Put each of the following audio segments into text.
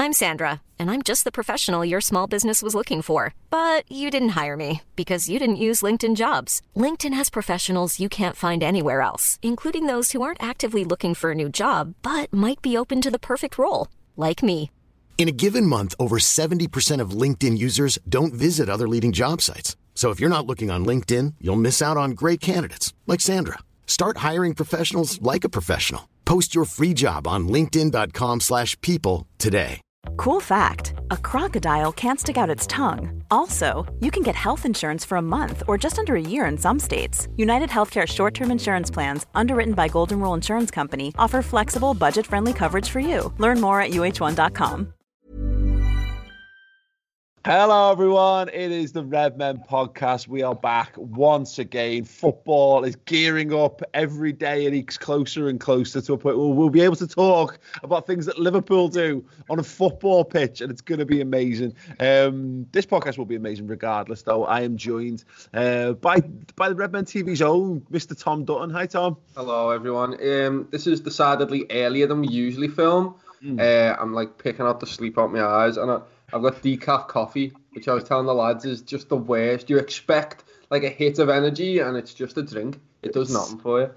I'm Sandra, and I'm just the professional your small business was looking for. But you didn't hire me because you didn't use LinkedIn Jobs. LinkedIn has professionals you can't find anywhere else, including those who aren't actively looking for a new job, but might be open to the perfect role, like me. In a given month, over 70% of LinkedIn users don't visit other leading job sites. So if you're not looking on LinkedIn, you'll miss out on great candidates like Sandra. Start hiring professionals like a professional. Post your free job on linkedin.com/people today. Cool fact, a crocodile can't stick out its tongue. Also, you can get health insurance for a month or just under a year in some states. United Healthcare short-term insurance plans, underwritten by Golden Rule Insurance Company, offer flexible, budget-friendly coverage for you. Learn more at uh1.com. Hello, everyone. It is the Red Men podcast. We are back once again. Football is gearing up every day. It inches closer and closer to a point where we'll be able to talk about things that Liverpool do on a football pitch, and it's going to be amazing. This podcast will be amazing regardless, though. I am joined by the Red Men TV's own Mr. Tom Dutton. Hi, Tom. Hello, everyone. This is decidedly earlier than we usually film. I'm like picking out the sleep out my eyes, and I've got decaf coffee, which I was telling the lads is just the worst. You expect like a hit of energy, and it's just a drink. It does nothing for you.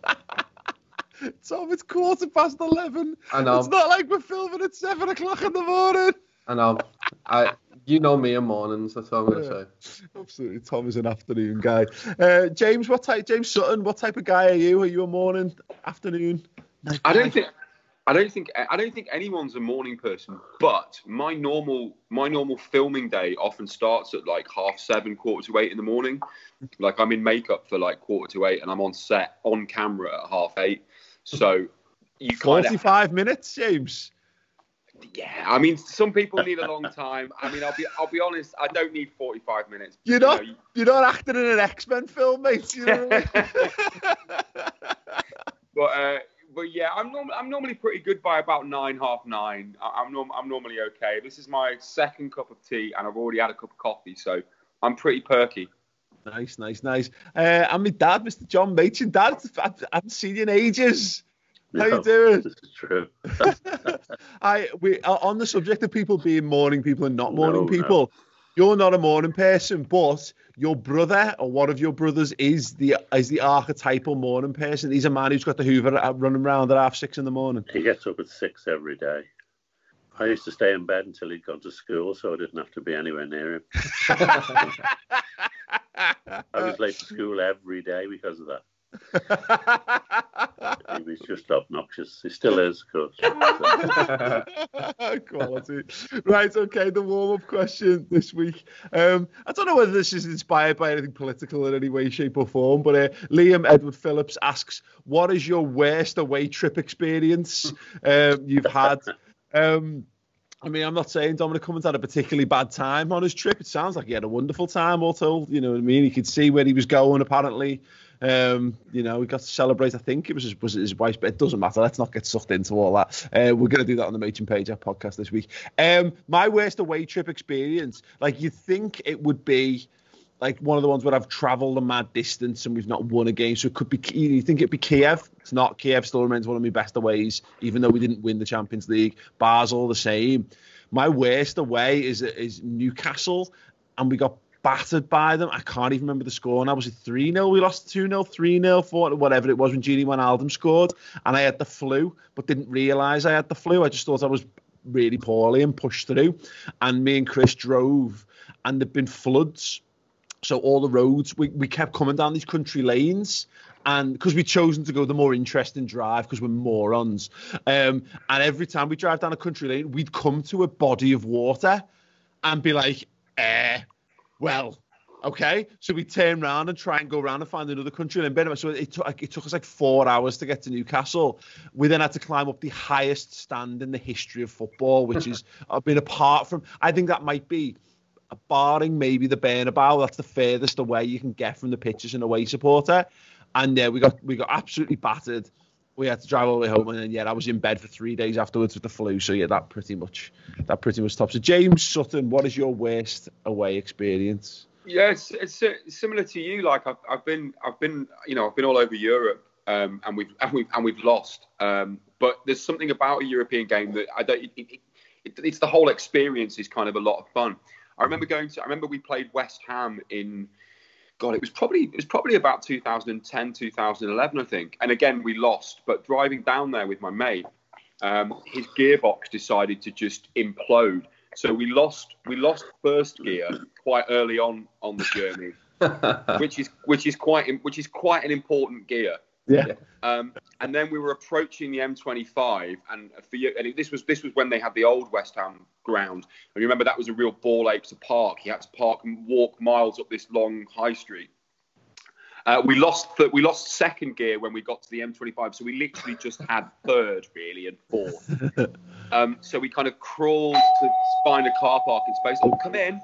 Tom, it's 11:15. I know. It's not like we're filming at 7 o'clock in the morning. I know. You know me in mornings. That's what I'm going to say. Absolutely. Tom is an afternoon guy. James Sutton, what type of guy are you? Are you a morning, afternoon, night I don't think anyone's a morning person, but my normal filming day often starts at like 7:30, 7:45 in the morning. Like I'm in makeup for like 7:45, and I'm on set on camera at 8:30. So you 45 minutes, James. Yeah, I mean, some people need a long time. I mean, I'll be honest. I don't need 45 minutes. You're not acting in an X-Men film, mate. You know what I mean? But yeah, I'm normally pretty good by about 9, 9:30. I'm normally okay. This is my second cup of tea, and I've already had a cup of coffee, so I'm pretty perky. Nice. And my dad, Mr. John Machin. Dad, I haven't seen you in ages. How you doing? This is true. We on the subject of people being morning people and not morning people. You're not a morning person, but your brother or one of your brothers is the archetypal morning person. He's a man who's got the Hoover running around at 6:30 in the morning. He gets up at 6 every day. I used to stay in bed until he'd gone to school, so I didn't have to be anywhere near him. I was late to school every day because of that. He was just obnoxious. He still is, of course. Quality. Right, okay, the warm-up question this week. I don't know whether this is inspired by anything political in any way, shape or form, but Liam Edward Phillips asks, what is your worst away trip experience you've had? I mean, I'm not saying Dominic Cummings had a particularly bad time on his trip. It sounds like he had a wonderful time, all told. You know what I mean? He could see where he was going, apparently. He got to celebrate, I think it was his wife, but it doesn't matter. Let's not get sucked into all that. We're going to do that on the Machin Page podcast this week. My worst away trip experience, like you'd think it would be like one of the ones where I've travelled a mad distance and we've not won a game. So it could be, you think it'd be Kiev. It's not. Kiev still remains one of my best aways, even though we didn't win the Champions League. Basel, the same. My worst away is Newcastle, and we got battered by them. I can't even remember the score now. Was it 3-0? We lost 2-0, 3-0, 4 whatever it was when Gini Wijnaldum scored. And I had the flu, but didn't realise I had the flu. I just thought I was really poorly and pushed through. And me and Chris drove, and there'd been floods. So all the roads, we kept coming down these country lanes, and because we'd chosen to go the more interesting drive because we're morons. And every time we drive down a country lane, we'd come to a body of water and be like, well, okay. So we turn around and try and go around and find another country lane. So it took us like 4 hours to get to Newcastle. We then had to climb up the highest stand in the history of football, which is, apart from, I think that might be, barring maybe the Bernabeu, that's the furthest away you can get from the pitch as an away supporter. And we got absolutely battered. We had to drive all the way home, and then I was in bed for 3 days afterwards with the flu. So that pretty much tops it. James Sutton, what is your worst away experience? Yeah, it's similar to you. Like I've been all over Europe, and we've lost. But there's something about a European game that it's the whole experience is kind of a lot of fun. I remember we played West Ham in, God, it was probably about 2010, 2011, I think. And again, we lost. But driving down there with my mate, his gearbox decided to just implode. So we lost first gear quite early on the journey, which is quite an important gear. Yeah. And then we were approaching the M25, and this was when they had the old West Ham ground. And you remember that was a real ball ache to park. You had to park and walk miles up this long high street. We lost second gear when we got to the M25, so we literally just had third really and fourth. So we kind of crawled to find a car parking space. Oh, come in.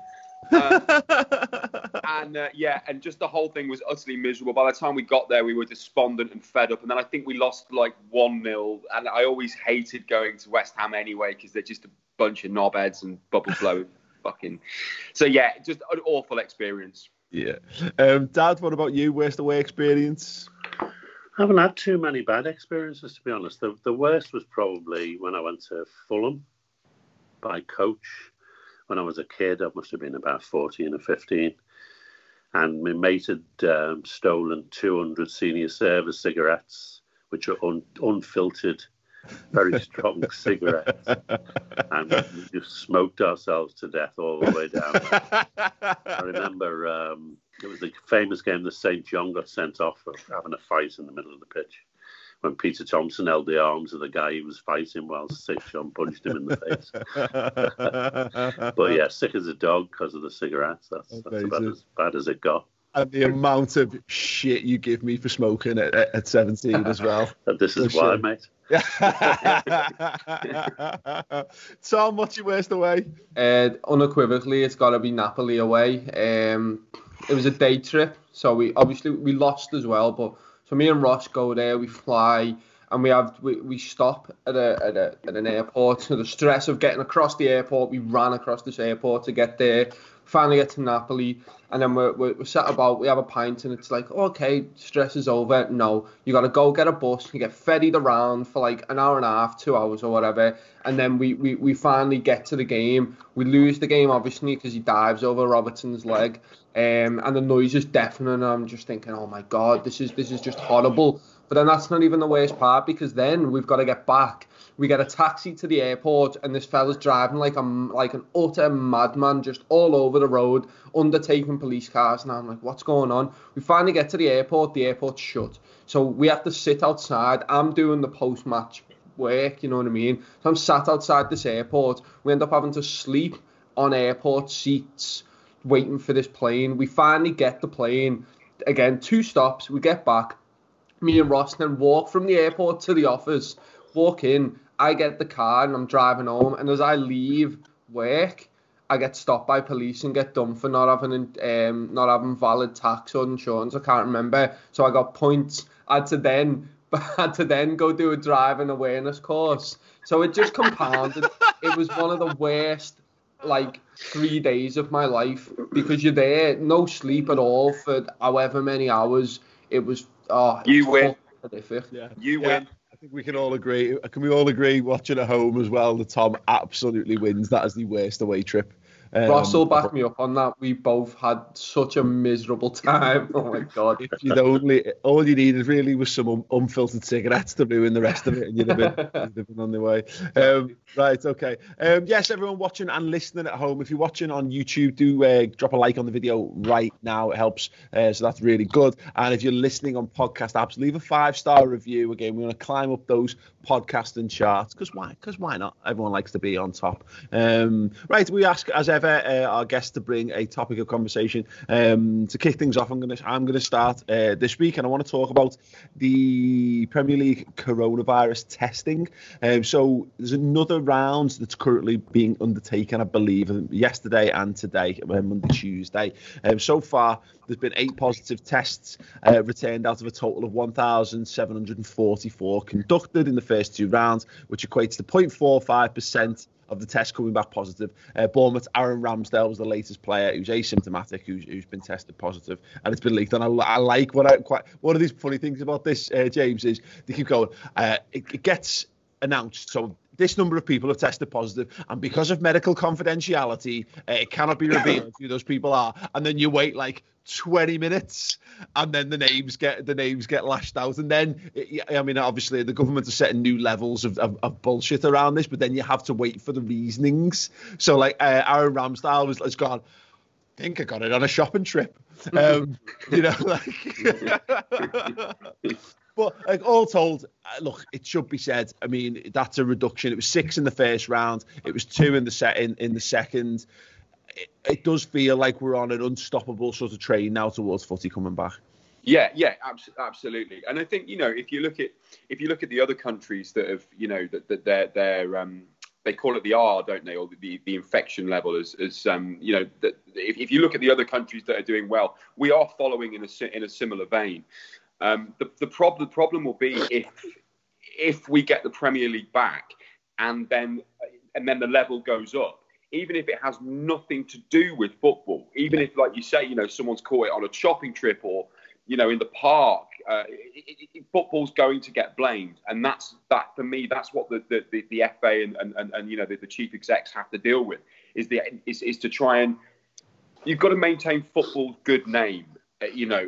And just the whole thing was utterly miserable. By the time we got there, we were despondent and fed up. And then I think we lost like 1-0. And I always hated going to West Ham anyway because they're just a bunch of knobheads and bubble blow fucking. So yeah, just an awful experience. Yeah. Dad, what about you? Worst away experience? I haven't had too many bad experiences, to be honest. The worst was probably when I went to Fulham by coach. When I was a kid, I must have been about 14 or 15. And my mate had stolen 200 senior service cigarettes, which are unfiltered, very strong cigarettes. And we just smoked ourselves to death all the way down. I remember it was the famous game that St. John got sent off for having a fight in the middle of the pitch, when Peter Thompson held the arms of the guy he was fighting while St. John punched him in the face. But yeah, sick as a dog because of the cigarettes. That's about as bad as it got. And the amount of shit you give me for smoking at 17 as well. And this is why, mate. Tom, what's your worst away? Unequivocally, it's got to be Napoli away. It was a day trip, so we lost as well. But so me and Ross go there, we fly, and we stop at an airport. So the stress of getting across the airport, we ran across this airport to get there. Finally get to Napoli, and then we're sat about, we have a pint, and it's like, okay, stress is over. No, you got to go get a bus, you get ferried around for like an hour and a half, 2 hours or whatever, and then we finally get to the game. We lose the game, obviously, because he dives over Robertson's leg, and the noise is deafening, and I'm just thinking, oh my God, this is just horrible. But then that's not even the worst part, because then we've got to get back. We get a taxi to the airport, and this fella's driving like an utter madman, just all over the road, undertaking police cars. And I'm like, what's going on? We finally get to the airport's shut. So we have to sit outside. I'm doing the post-match work, you know what I mean? So I'm sat outside this airport. We end up having to sleep on airport seats, waiting for this plane. We finally get the plane. Again, 2 stops. We get back. Me and Ross then walk from the airport to the office, walk in. I get the car and I'm driving home, and as I leave work, I get stopped by police and get done for not having valid tax or insurance. I can't remember, so I got points. I had to then go do a driving awareness course. So it just compounded. It was one of the worst 3 days of my life, because you're there, no sleep at all for however many hours. It was you win. Horrific. Yeah. You win. I think we can all agree. Can we all agree, watching at home as well, that Tom absolutely wins? That is the worst away trip. Ross will back me up on that. We both had such a miserable time. Oh my God. If all you needed really was some unfiltered cigarettes to ruin the rest of it, and you'd have been on the way. Right, okay. Yes, everyone watching and listening at home, if you're watching on YouTube, do drop a like on the video right now. It helps. So that's really good. And if you're listening on podcast apps, leave a 5-star review. Again, we're going to climb up those podcasting charts, because why not? Everyone likes to be on top. Right, we ask, as ever, our guests to bring a topic of conversation. To kick things off, I'm gonna start this week, and I want to talk about the Premier League coronavirus testing. So there's another round that's currently being undertaken, I believe, yesterday and today, Monday, Tuesday. So far, there's been 8 positive tests returned out of a total of 1,744 conducted in the first 2 rounds, which equates to 0.45% of the tests coming back positive. Bournemouth's Aaron Ramsdale was the latest player who's asymptomatic, who's been tested positive, and it's been leaked. And I like one of these funny things about this, James, is they keep going. It gets announced, so this number of people have tested positive, and because of medical confidentiality, it cannot be revealed who those people are. And then you wait like 20 minutes, and then the names get lashed out. And then, I mean, obviously the government are setting new levels of bullshit around this, but then you have to wait for the reasonings. So like Aaron Ramsdale has gone, I think I got it on a shopping trip. You know, like, but like all told, look, it should be said. I mean, that's a reduction. It was 6 in the first round. It was 2 in the second. It does feel like we're on an unstoppable sort of train now towards footy coming back. Yeah, absolutely. And I think, you know, if you look at the other countries that have, you know, that they're they call it the R, don't they, or the infection level as you know, that if you look at the other countries that are doing well, we are following in a similar vein. The problem will be if we get the Premier League back and then the level goes up, even if it has nothing to do with football, even if, like you say, you know, someone's caught it on a shopping trip or, you know, in the park, football's going to get blamed, and that for me, that's what the FA and you know the chief execs have to deal with is to try and, you've got to maintain football's good name. You know,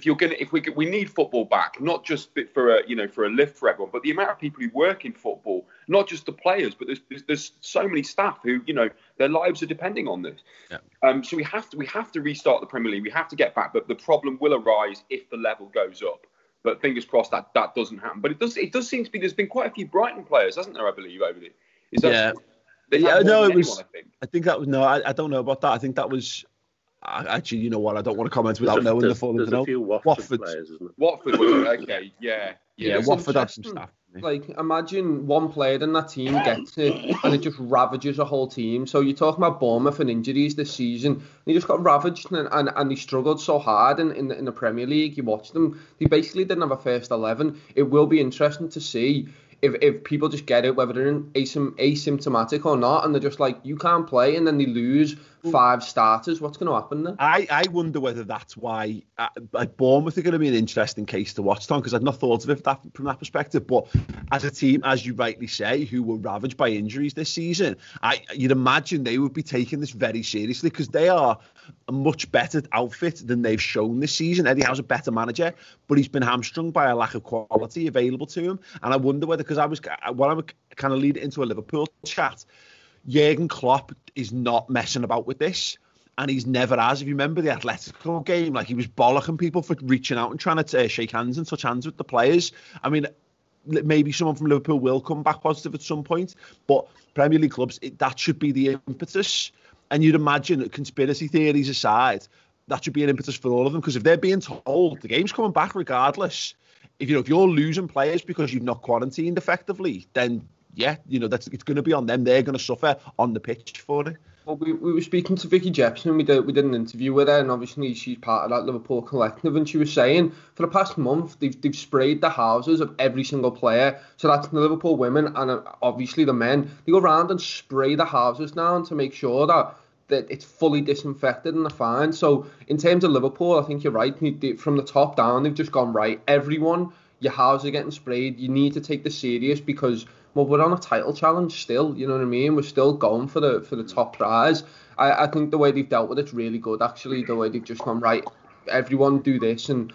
if we need football back, not just for a lift for everyone, but the amount of people who work in football, not just the players, but there's so many staff who, you know, their lives are depending on this. Yeah. So we have to restart the Premier League. We have to get back, but the problem will arise if the level goes up. But fingers crossed that doesn't happen. But it does seem to be, there's been quite a few Brighton players, hasn't there? I believe over there. Is that? Yeah. No, it was. I think that was no. I don't know about that. I think that was. Actually, you know what? I don't want to comment without knowing the full. There's a few Watford players, isn't it? Watford, okay, yeah. Watford had some staff. Like, imagine one player in that team gets it and it just ravages a whole team. So you're talking about Bournemouth and injuries this season. They just got ravaged and they struggled so hard in the Premier League. You watch them, they basically didn't have a first 11. It will be interesting to see if people just get it, whether they're asymptomatic or not, and they're just like, you can't play, and then they lose 5 starters. What's going to happen then? I wonder whether that's why Bournemouth are going to be an interesting case to watch, Tom, because I've not thought of it from that perspective. But as a team, as you rightly say, who were ravaged by injuries this season, you'd imagine they would be taking this very seriously, because they are a much better outfit than they've shown this season. Eddie Howe's a better manager, but he's been hamstrung by a lack of quality available to him. And I wonder whether, because I was kind of leading into a Liverpool chat, Jurgen Klopp is not messing about with this, and he's never has. If you remember the Atletico game, like, he was bollocking people for reaching out and trying to shake hands and touch hands with the players. I mean, maybe someone from Liverpool will come back positive at some point, but Premier League clubs, that should be the impetus. And you'd imagine, conspiracy theories aside, that should be an impetus for all of them, because if they're being told the game's coming back regardless, if you're losing players because you've not quarantined effectively, then yeah, it's going to be on them. They're going to suffer on the pitch for it. Well, we were speaking to Vicky Jepson. We did an interview with her, and obviously she's part of that Liverpool collective. And she was saying for the past month they've sprayed the houses of every single player. So that's the Liverpool women and obviously the men. They go around and spray the houses down to make sure that it's fully disinfected and they're fine. So in terms of Liverpool, I think you're right. From the top down, they've just gone, right, everyone, your houses are getting sprayed. You need to take this serious because, well, we're on a title challenge still, you know what I mean? We're still going for the top prize. I think the way they've dealt with it's really good, actually, the way they've just gone, right, everyone do this. And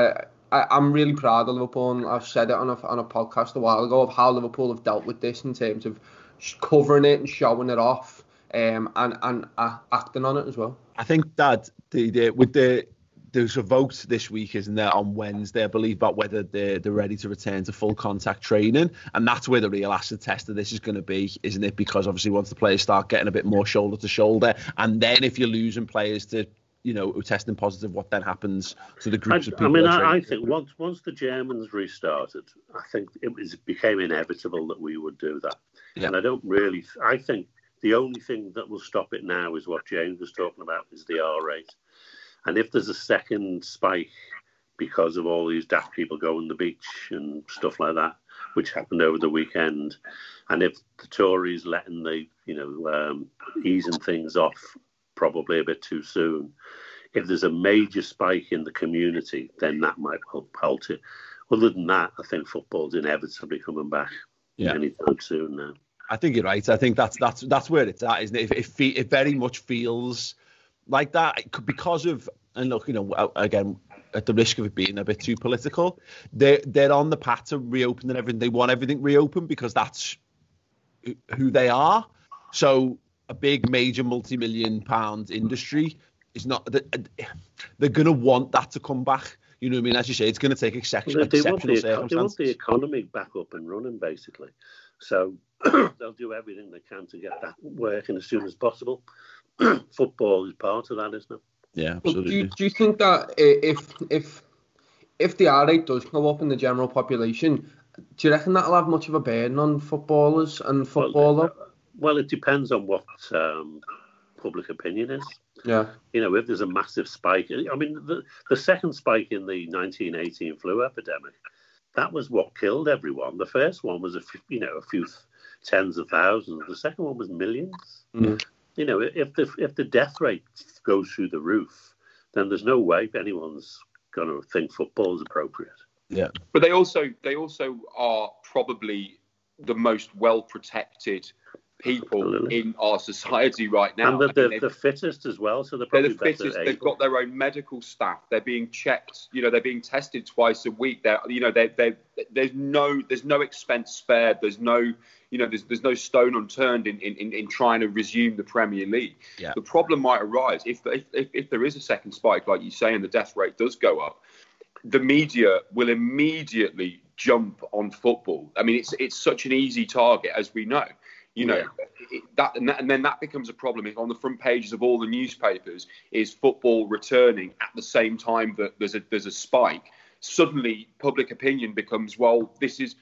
I'm really proud of Liverpool, and I've said it on a podcast a while ago, of how Liverpool have dealt with this in terms of covering it and showing it off. And acting on it as well. I think that there's a vote this week, isn't there, on Wednesday, I believe, about whether they're ready to return to full contact training, and that's where the real acid test of this is going to be, isn't it? Because obviously once the players start getting a bit more shoulder to shoulder, and then if you're losing players to testing positive, what then happens to the groups of people? I think once the Germans restarted, I think it became inevitable that we would do that. Yeah. And I think the only thing that will stop it now is what James was talking about, is the R rate. And if there's a second spike because of all these daft people going to the beach and stuff like that, which happened over the weekend, and if the Tories letting easing things off probably a bit too soon, if there's a major spike in the community, then that might halt it. Other than that, I think football's inevitably coming back anytime soon now. I think you're right. I think that's where it's at, isn't it? It very much feels like that because of, and look, again, at the risk of it being a bit too political, they're on the path to reopening everything. They want everything reopened because that's who they are. So a big, major, multi-million-pound industry is not. They're going to want that to come back. You know what I mean? As you say, it's going to take exceptional circumstances. They want the economy back up and running, basically. So they'll do everything they can to get that working as soon as possible. Football is part of that, isn't it? Yeah, absolutely. Do you think that if the R rate does go up in the general population, do you reckon that'll have much of a burden on footballers and football? Well, it depends on what public opinion is. Yeah. If there's a massive spike, I mean, the second spike in the 1918 flu epidemic, that was what killed everyone. The first one was a few tens of thousands. The second one was millions. Mm. If the death rate goes through the roof, then there's no way anyone's going to think football is appropriate. Yeah, but they also are probably the most well protected people Absolutely. in our society right now. And they're the fittest as well, so they're the fittest. They've got their own medical staff. They're being checked. They're being tested twice a week. There's no expense spared. There's no stone unturned in trying to resume the Premier League. Yeah. The problem might arise if there is a second spike, like you say, and the death rate does go up. The media will immediately jump on football. I mean, it's such an easy target, as we know. And then that becomes a problem if on the front pages of all the newspapers is football returning at the same time that there's a spike. Suddenly, public opinion becomes, well, this is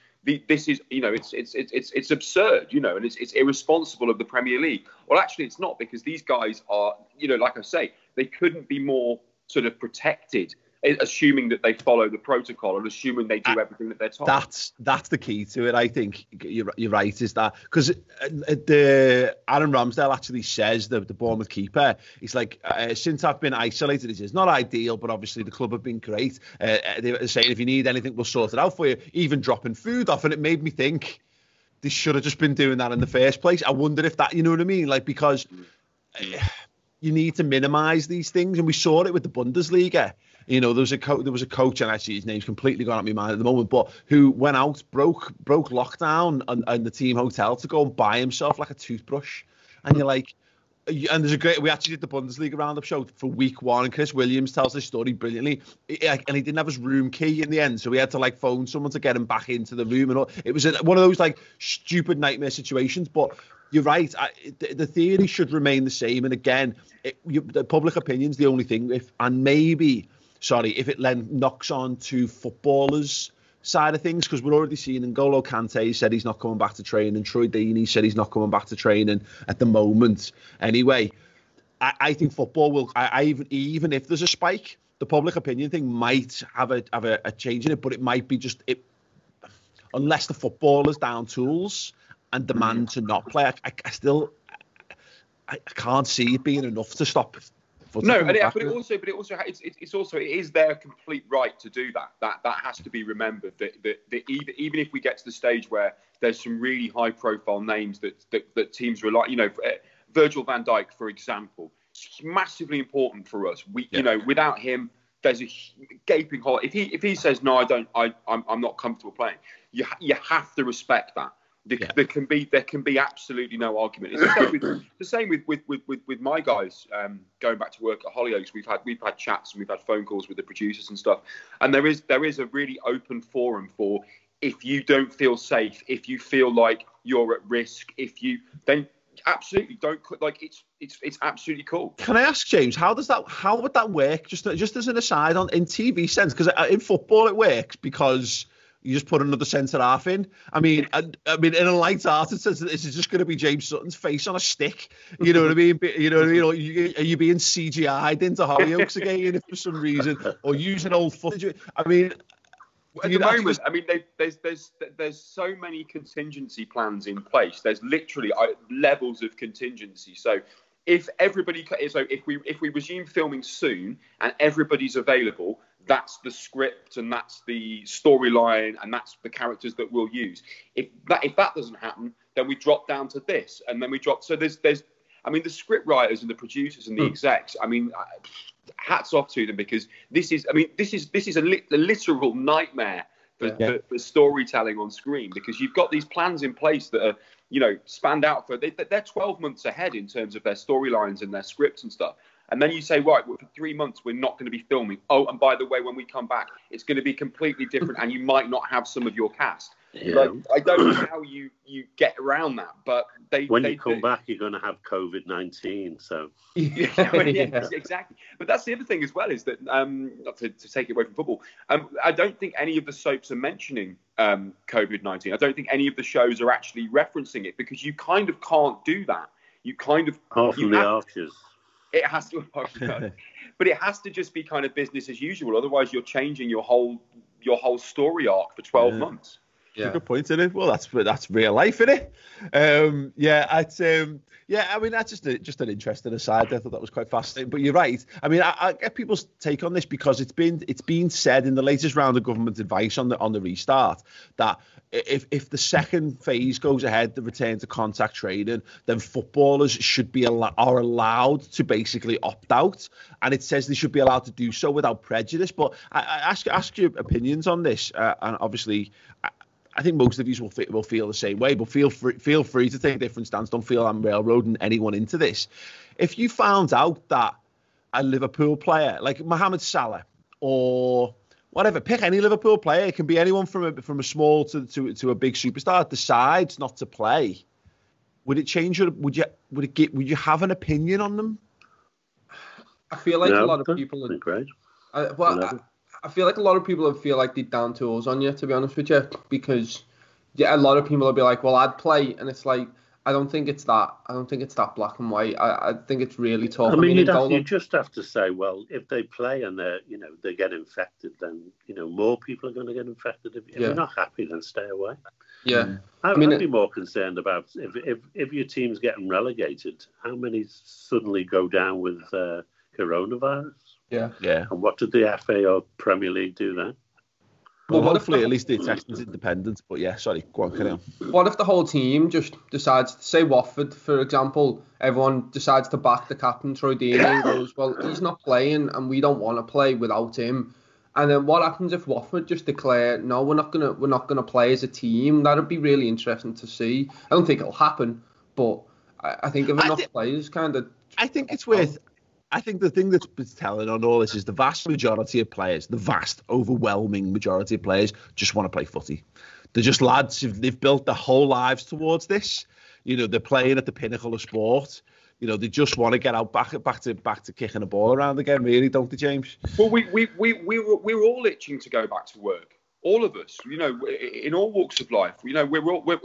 it's absurd, and it's irresponsible of the Premier League. Well, actually, it's not, because these guys are, like I say, they couldn't be more sort of protected, assuming that they follow the protocol and assuming they do everything that they're told. That's the key to it. I think you're right, is that because the Aaron Ramsdale actually says, the Bournemouth keeper, he's like, since I've been isolated, he says, not ideal, but obviously the club have been great. They're saying, if you need anything, we'll sort it out for you, even dropping food off. And it made me think they should have just been doing that in the first place. I wonder if that, you know what I mean? Like, because you need to minimise these things. And we saw it with the Bundesliga. There was a coach, and actually his name's completely gone out of my mind at the moment, but who went out, broke lockdown and the team hotel to go and buy himself like a toothbrush. And you're like, and we actually did the Bundesliga roundup show for week 1, and Chris Williams tells this story brilliantly. And he didn't have his room key in the end, so he had to phone someone to get him back into the room. And all. It was one of those stupid nightmare situations, but you're right. The theory should remain the same. And again, the public opinion's the only thing. If it then knocks on to footballers' side of things, because we're already seeing N'Golo Kante said he's not coming back to training. Troy Deeney said he's not coming back to training at the moment. Anyway, I think football will. Even if there's a spike, the public opinion thing might have a change in it, but it might be just it. Unless the footballers down tools and demand to not play, I can't see it being enough to stop. No, but it is their complete right to do that. That has to be remembered. That even if we get to the stage where there's some really high profile names that teams rely, Virgil van Dijk, for example, it's massively important for us. Without him, there's a gaping hole. If he says no, I'm not comfortable playing, you have to respect that. There can be absolutely no argument. It's the same with my guys going back to work at Hollyoaks. We've had chats and we've had phone calls with the producers and stuff. And there is a really open forum for, if you don't feel safe, if you feel like you're at risk, then absolutely don't, it's absolutely cool. Can I ask, James, how would that work? Just as an aside in TV sense, because in football it works because you just put another centre half in. I mean, in a light-hearted sense, this is just going to be James Sutton's face on a stick. You know what I mean? You know what I mean? Or are you being CGI'd into Hollyoaks again if for some reason, or using old footage? I mean, at the moment, there's so many contingency plans in place. There's literally levels of contingency. So if we resume filming soon and everybody's available, that's the script and that's the storyline and that's the characters that we'll use. If that doesn't happen, then we drop down to this, and then we drop. So there's, I mean, the script writers and the producers and the execs. I mean, hats off to them, because this is a literal nightmare for storytelling on screen, because you've got these plans in place that are, you know, spanned out for they're 12 months ahead in terms of their storylines and their scripts and stuff. And then you say, right, well, for 3 months, we're not going to be filming. Oh, and by the way, when we come back, it's going to be completely different, and you might not have some of your cast. Yeah. Like, I don't know how you get around that, but when you come back, you're going to have COVID-19. So yeah, exactly. But that's the other thing as well, is that not to take it away from football, I don't think any of the soaps are mentioning COVID-19. I don't think any of the shows are actually referencing it, because you kind of can't do that. You kind of apart from the Archers. It has to, but it has to just be kind of business as usual. Otherwise, you're changing your whole story arc for 12 months. Yeah, good point, isn't it? Well, that's real life, isn't it? I mean, that's just an interesting aside. I thought that was quite fascinating. But you're right. I mean, I get people's take on this, because it's been said in the latest round of government advice on the restart that if the second phase goes ahead, the return to contact training, then footballers should be are allowed to basically opt out, and it says they should be allowed to do so without prejudice. But I ask your opinions on this, and obviously, I think most of you will feel the same way, but feel free to take a different stance. Don't feel I'm railroading anyone into this. If you found out that a Liverpool player like Mohamed Salah or whatever, pick any Liverpool player, it can be anyone from a small to a big superstar, decides not to play, would it change your? Would you have an opinion on them? I feel like a lot of people are great. I feel like a lot of people would feel like they're down tools on you, to be honest with you, because a lot of people will be like, well, I'd play, and it's like, I don't think it's that black and white. I think it's really tough. I mean, you just have to say, well, if they play and they get infected, then more people are going to get infected. If you're not happy, then stay away. Yeah, I'd be more concerned about if your team's getting relegated, how many suddenly go down with coronavirus? Yeah. And what did the FA or Premier League do then? Well, hopefully at least the testing's independent. But yeah, sorry, go on, carry on. What if the whole team just decides, say Watford, for example, everyone decides to back the captain, Troy Deeney, and goes, well, he's not playing and we don't want to play without him. And then what happens if Watford just declare, no, we're not gonna play as a team? That'd be really interesting to see. I don't think it'll happen, but I think if enough players kind of... I think it's worth... I think the thing that's telling on all this is the vast majority of players, the vast, overwhelming majority of players just want to play footy. They're just lads, they've built their whole lives towards this. They're playing at the pinnacle of sport. They just want to get out back to kicking a ball around again, really, don't they, James? Well, we're all itching to go back to work. All of us, in all walks of life, we're all, but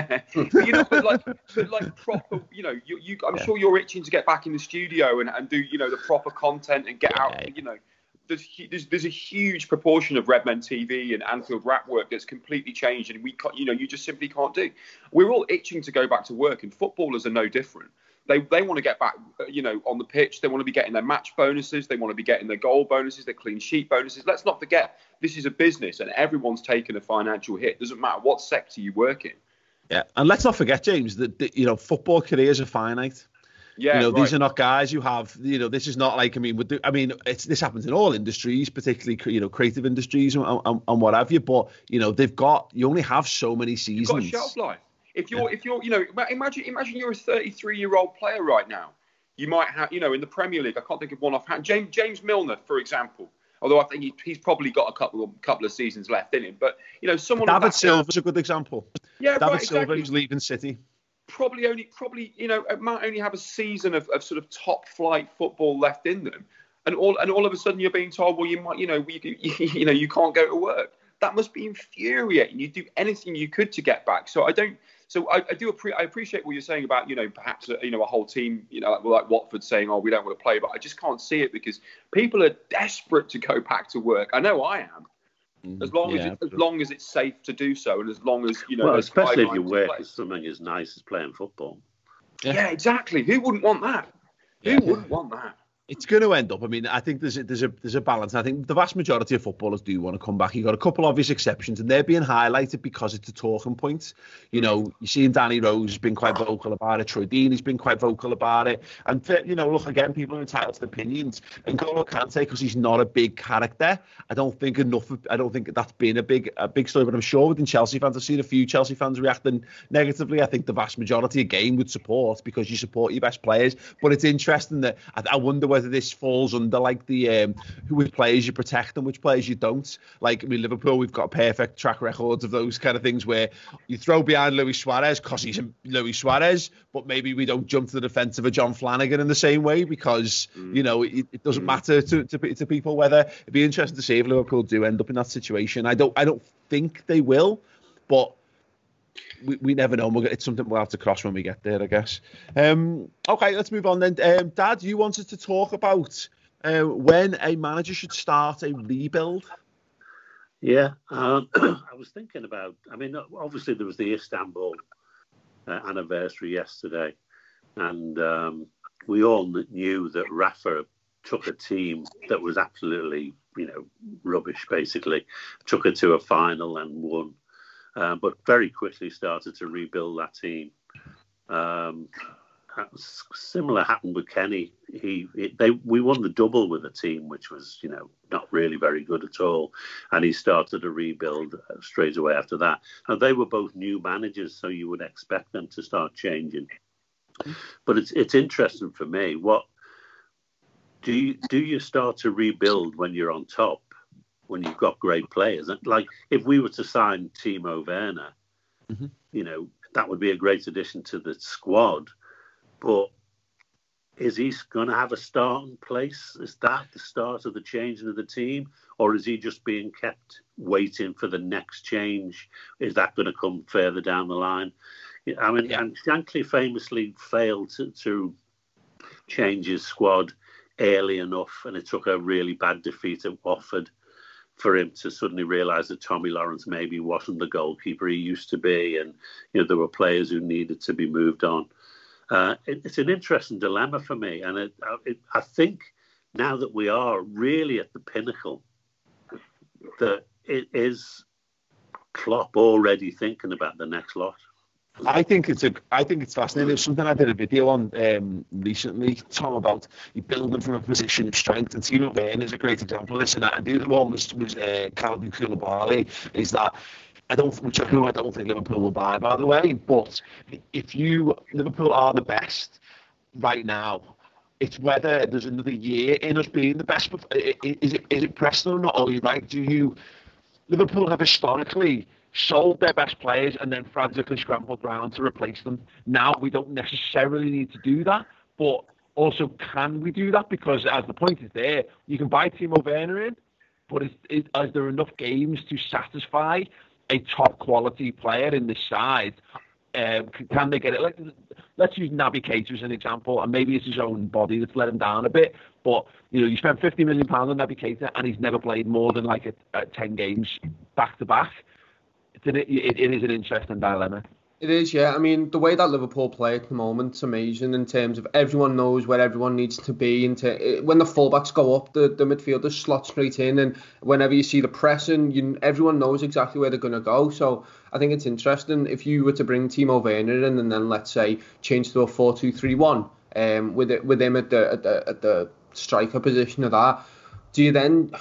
proper, I'm sure you're itching to get back in the studio and do, the proper content and get out, there's a huge proportion of Redmen TV and Anfield Wrap work that's completely changed, and you just simply can't do. We're all itching to go back to work, and footballers are no different. They want to get back, on the pitch. They want to be getting their match bonuses. They want to be getting their goal bonuses, their clean sheet bonuses. Let's not forget, this is a business and everyone's taken a financial hit. Doesn't matter what sector you work in. Yeah, and let's not forget, James, that football careers are finite. Yeah, right. These are not guys who have, this is not like, this happens in all industries, particularly, creative industries and what have you. But, you only have so many seasons. You've got a shelf life. If you're, imagine you're a 33-year-old player right now. You might have, in the Premier League, I can't think of one offhand. James Milner, for example. Although I think he's probably got a couple of seasons left in him. But someone. David Silva's a good example. Yeah, David Silva, who's leaving City. Probably might only have a season of sort of top flight football left in them, and all of a sudden you're being told, well, you might, you can't go to work. That must be infuriating. You do anything you could to get back. So I appreciate what you're saying about, perhaps, a whole team, like Watford saying, oh, we don't want to play, but I just can't see it because people are desperate to go back to work. I know I am. As long as it's safe to do so, and as long as, well, especially if you work as something as nice as playing football. Yeah, exactly. Who wouldn't want that? Who wouldn't want that? It's going to end up. I mean, I think there's a balance. I think the vast majority of footballers do want to come back. You've got a couple obvious exceptions, and they're being highlighted because it's a talking point. You know, you're seeing Danny Rose has been quite vocal about it. Troy Deeney's been quite vocal about it. And, you know, look, again, people are entitled to opinions. And N'Golo Kante, because he's not a big character, I don't think that's been a big story. But I'm sure within Chelsea fans, I've seen a few Chelsea fans reacting negatively. I think the vast majority, again, would support because you support your best players. But it's interesting that I wonder whether this falls under like the which players you protect and which players you don't. Like, I mean, Liverpool, we've got perfect track records of those kind of things where you throw behind Luis Suarez because he's Luis Suarez, but maybe we don't jump to the defence of a John Flanagan in the same way because you know it doesn't matter to people whether. It'd be interesting to see if Liverpool do end up in that situation. I don't think they will, but we never know. It's something we'll have to cross when we get there, I guess. Okay, let's move on then. Dad, you wanted to talk about when a manager should start a rebuild. Yeah, I was thinking about, I mean, obviously there was the Istanbul anniversary yesterday, and we all knew that Rafa took a team that was absolutely, you know, rubbish, basically, took it to a final and won. But very quickly started to rebuild that team. Similar happened with Kenny. We won the double with a team which was, you know, not really very good at all, and he started a rebuild straight away after that. And they were both new managers, so you would expect them to start changing. But it's interesting for me. What do you start to rebuild when you're on top? When you've got great players, and like if we were to sign Timo Werner, you know, that would be a great addition to the squad. But is he going to have a starting place? Is that the start of the changing of the team, or is he just being kept waiting for the next change? Is that going to come further down the line? I mean, and Shankly famously failed to change his squad early enough, and it took a really bad defeat at Watford for him to suddenly realise that Tommy Lawrence maybe wasn't the goalkeeper he used to be, and you know there were players who needed to be moved on. It's an interesting dilemma for me, and I think now that we are really at the pinnacle, that it is Klopp already thinking about the next lot. I think it's fascinating. There's something I did a video on recently, Tom, about you building from a position of strength, and Timo Werner is a great example of this. And the other one was Kalidou Koulibaly. Is that I don't think Liverpool will buy, by the way. But if Liverpool are the best right now, it's whether there's another year in us being the best. Is it Preston or not? Or right? Liverpool have historically sold their best players and then frantically scrambled around to replace them. Now we don't necessarily need to do that, but also can we do that? Because as the point is there, you can buy Timo Werner in, but is there enough games to satisfy a top quality player in this side? Can they get it? Let's use Naby Keita as an example, and maybe it's his own body that's let him down a bit. But you know, you spend £50 million on Naby Keita, and he's never played more than like 10 games back to back. It is an interesting dilemma. It is, yeah. I mean, the way that Liverpool play at the moment is amazing in terms of everyone knows where everyone needs to be. When the fullbacks go up, the midfielders slot straight in, and whenever you see the pressing, everyone knows exactly where they're going to go. So I think it's interesting if you were to bring Timo Werner in and then, let's say, change to a 4-2-3-1 with him at the striker position of that. Do you then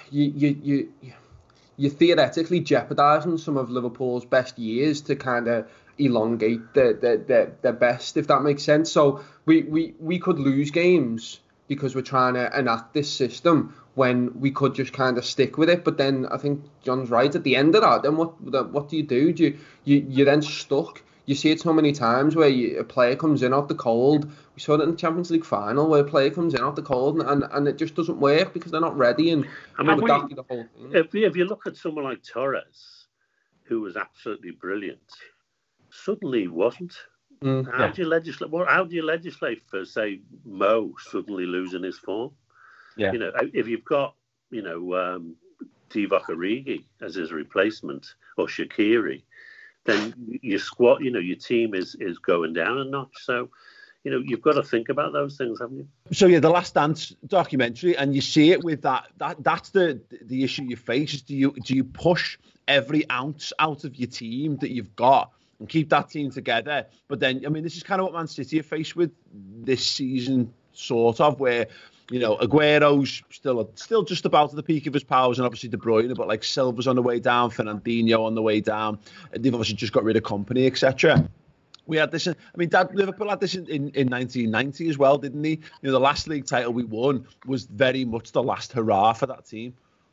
you're theoretically jeopardising some of Liverpool's best years to kind of elongate their best, if that makes sense. So we could lose games because we're trying to enact this system when we could just kind of stick with it. But then I think John's right. At the end of that, then what do you do? You're then stuck. You see it so many times where a player comes in out the cold. We saw it in the Champions League final where a player comes in out the cold and it just doesn't work because they're not ready. And I mean, that be the whole thing. If you look at someone like Torres, who was absolutely brilliant, suddenly he wasn't. How do you legislate for, say, Mo suddenly losing his form? Yeah. You know, if you've got, you know, Divock Origi as his replacement or Shaqiri, then your squad, you know, your team is going down a notch. So you know, you've got to think about those things, haven't you? So yeah, the Last Dance documentary, and you see it with that's the issue you face. Is do you push every ounce out of your team that you've got and keep that team together? But then, I mean, this is kind of what Man City are faced with this season, sort of, where, you know, Aguero's still just about at the peak of his powers, and obviously De Bruyne, but like Silva's on the way down, Fernandinho on the way down. They've obviously just got rid of Kompany, etc. We had this. I mean, Liverpool had this in 1990 as well, didn't he? You know, the last league title we won was very much the last hurrah for that team.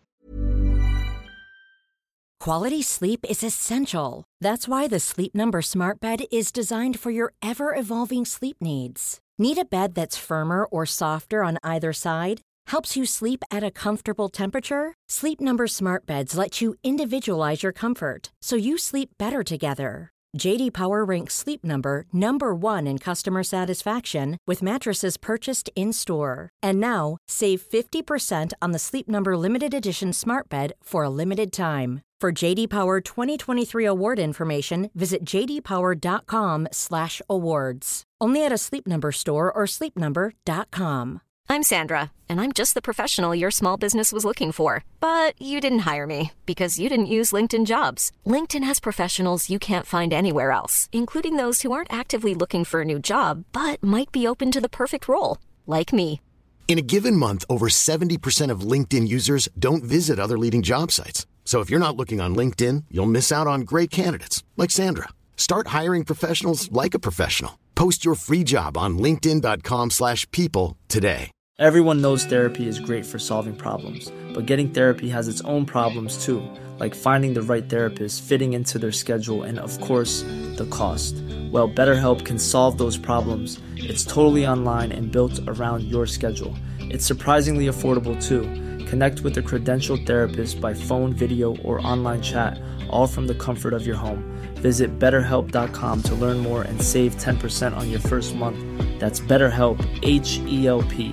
Quality sleep is essential. That's why the Sleep Number Smart Bed is designed for your ever-evolving sleep needs. Need a bed that's firmer or softer on either side? Helps you sleep at a comfortable temperature? Sleep Number Smart Beds let you individualize your comfort, so you sleep better together. J.D. Power ranks Sleep Number number 1 in customer satisfaction with mattresses purchased in-store. And now, save 50% on the Sleep Number Limited Edition Smart Bed for a limited time. For J.D. Power 2023 award information, visit jdpower.com/awards. Only at a Sleep Number store or sleepnumber.com. I'm Sandra, and I'm just the professional your small business was looking for. But you didn't hire me because you didn't use LinkedIn Jobs. LinkedIn has professionals you can't find anywhere else, including those who aren't actively looking for a new job, but might be open to the perfect role, like me. In a given month, over 70% of LinkedIn users don't visit other leading job sites. So if you're not looking on LinkedIn, you'll miss out on great candidates like Sandra. Start hiring professionals like a professional. Post your free job on linkedin.com/people today. Everyone knows therapy is great for solving problems, but getting therapy has its own problems too, like finding the right therapist, fitting into their schedule, and of course, the cost. Well, BetterHelp can solve those problems. It's totally online and built around your schedule. It's surprisingly affordable too. Connect with a credentialed therapist by phone, video, or online chat, all from the comfort of your home. Visit BetterHelp.com to learn more and save 10% on your first month. That's BetterHelp, H-E-L-P.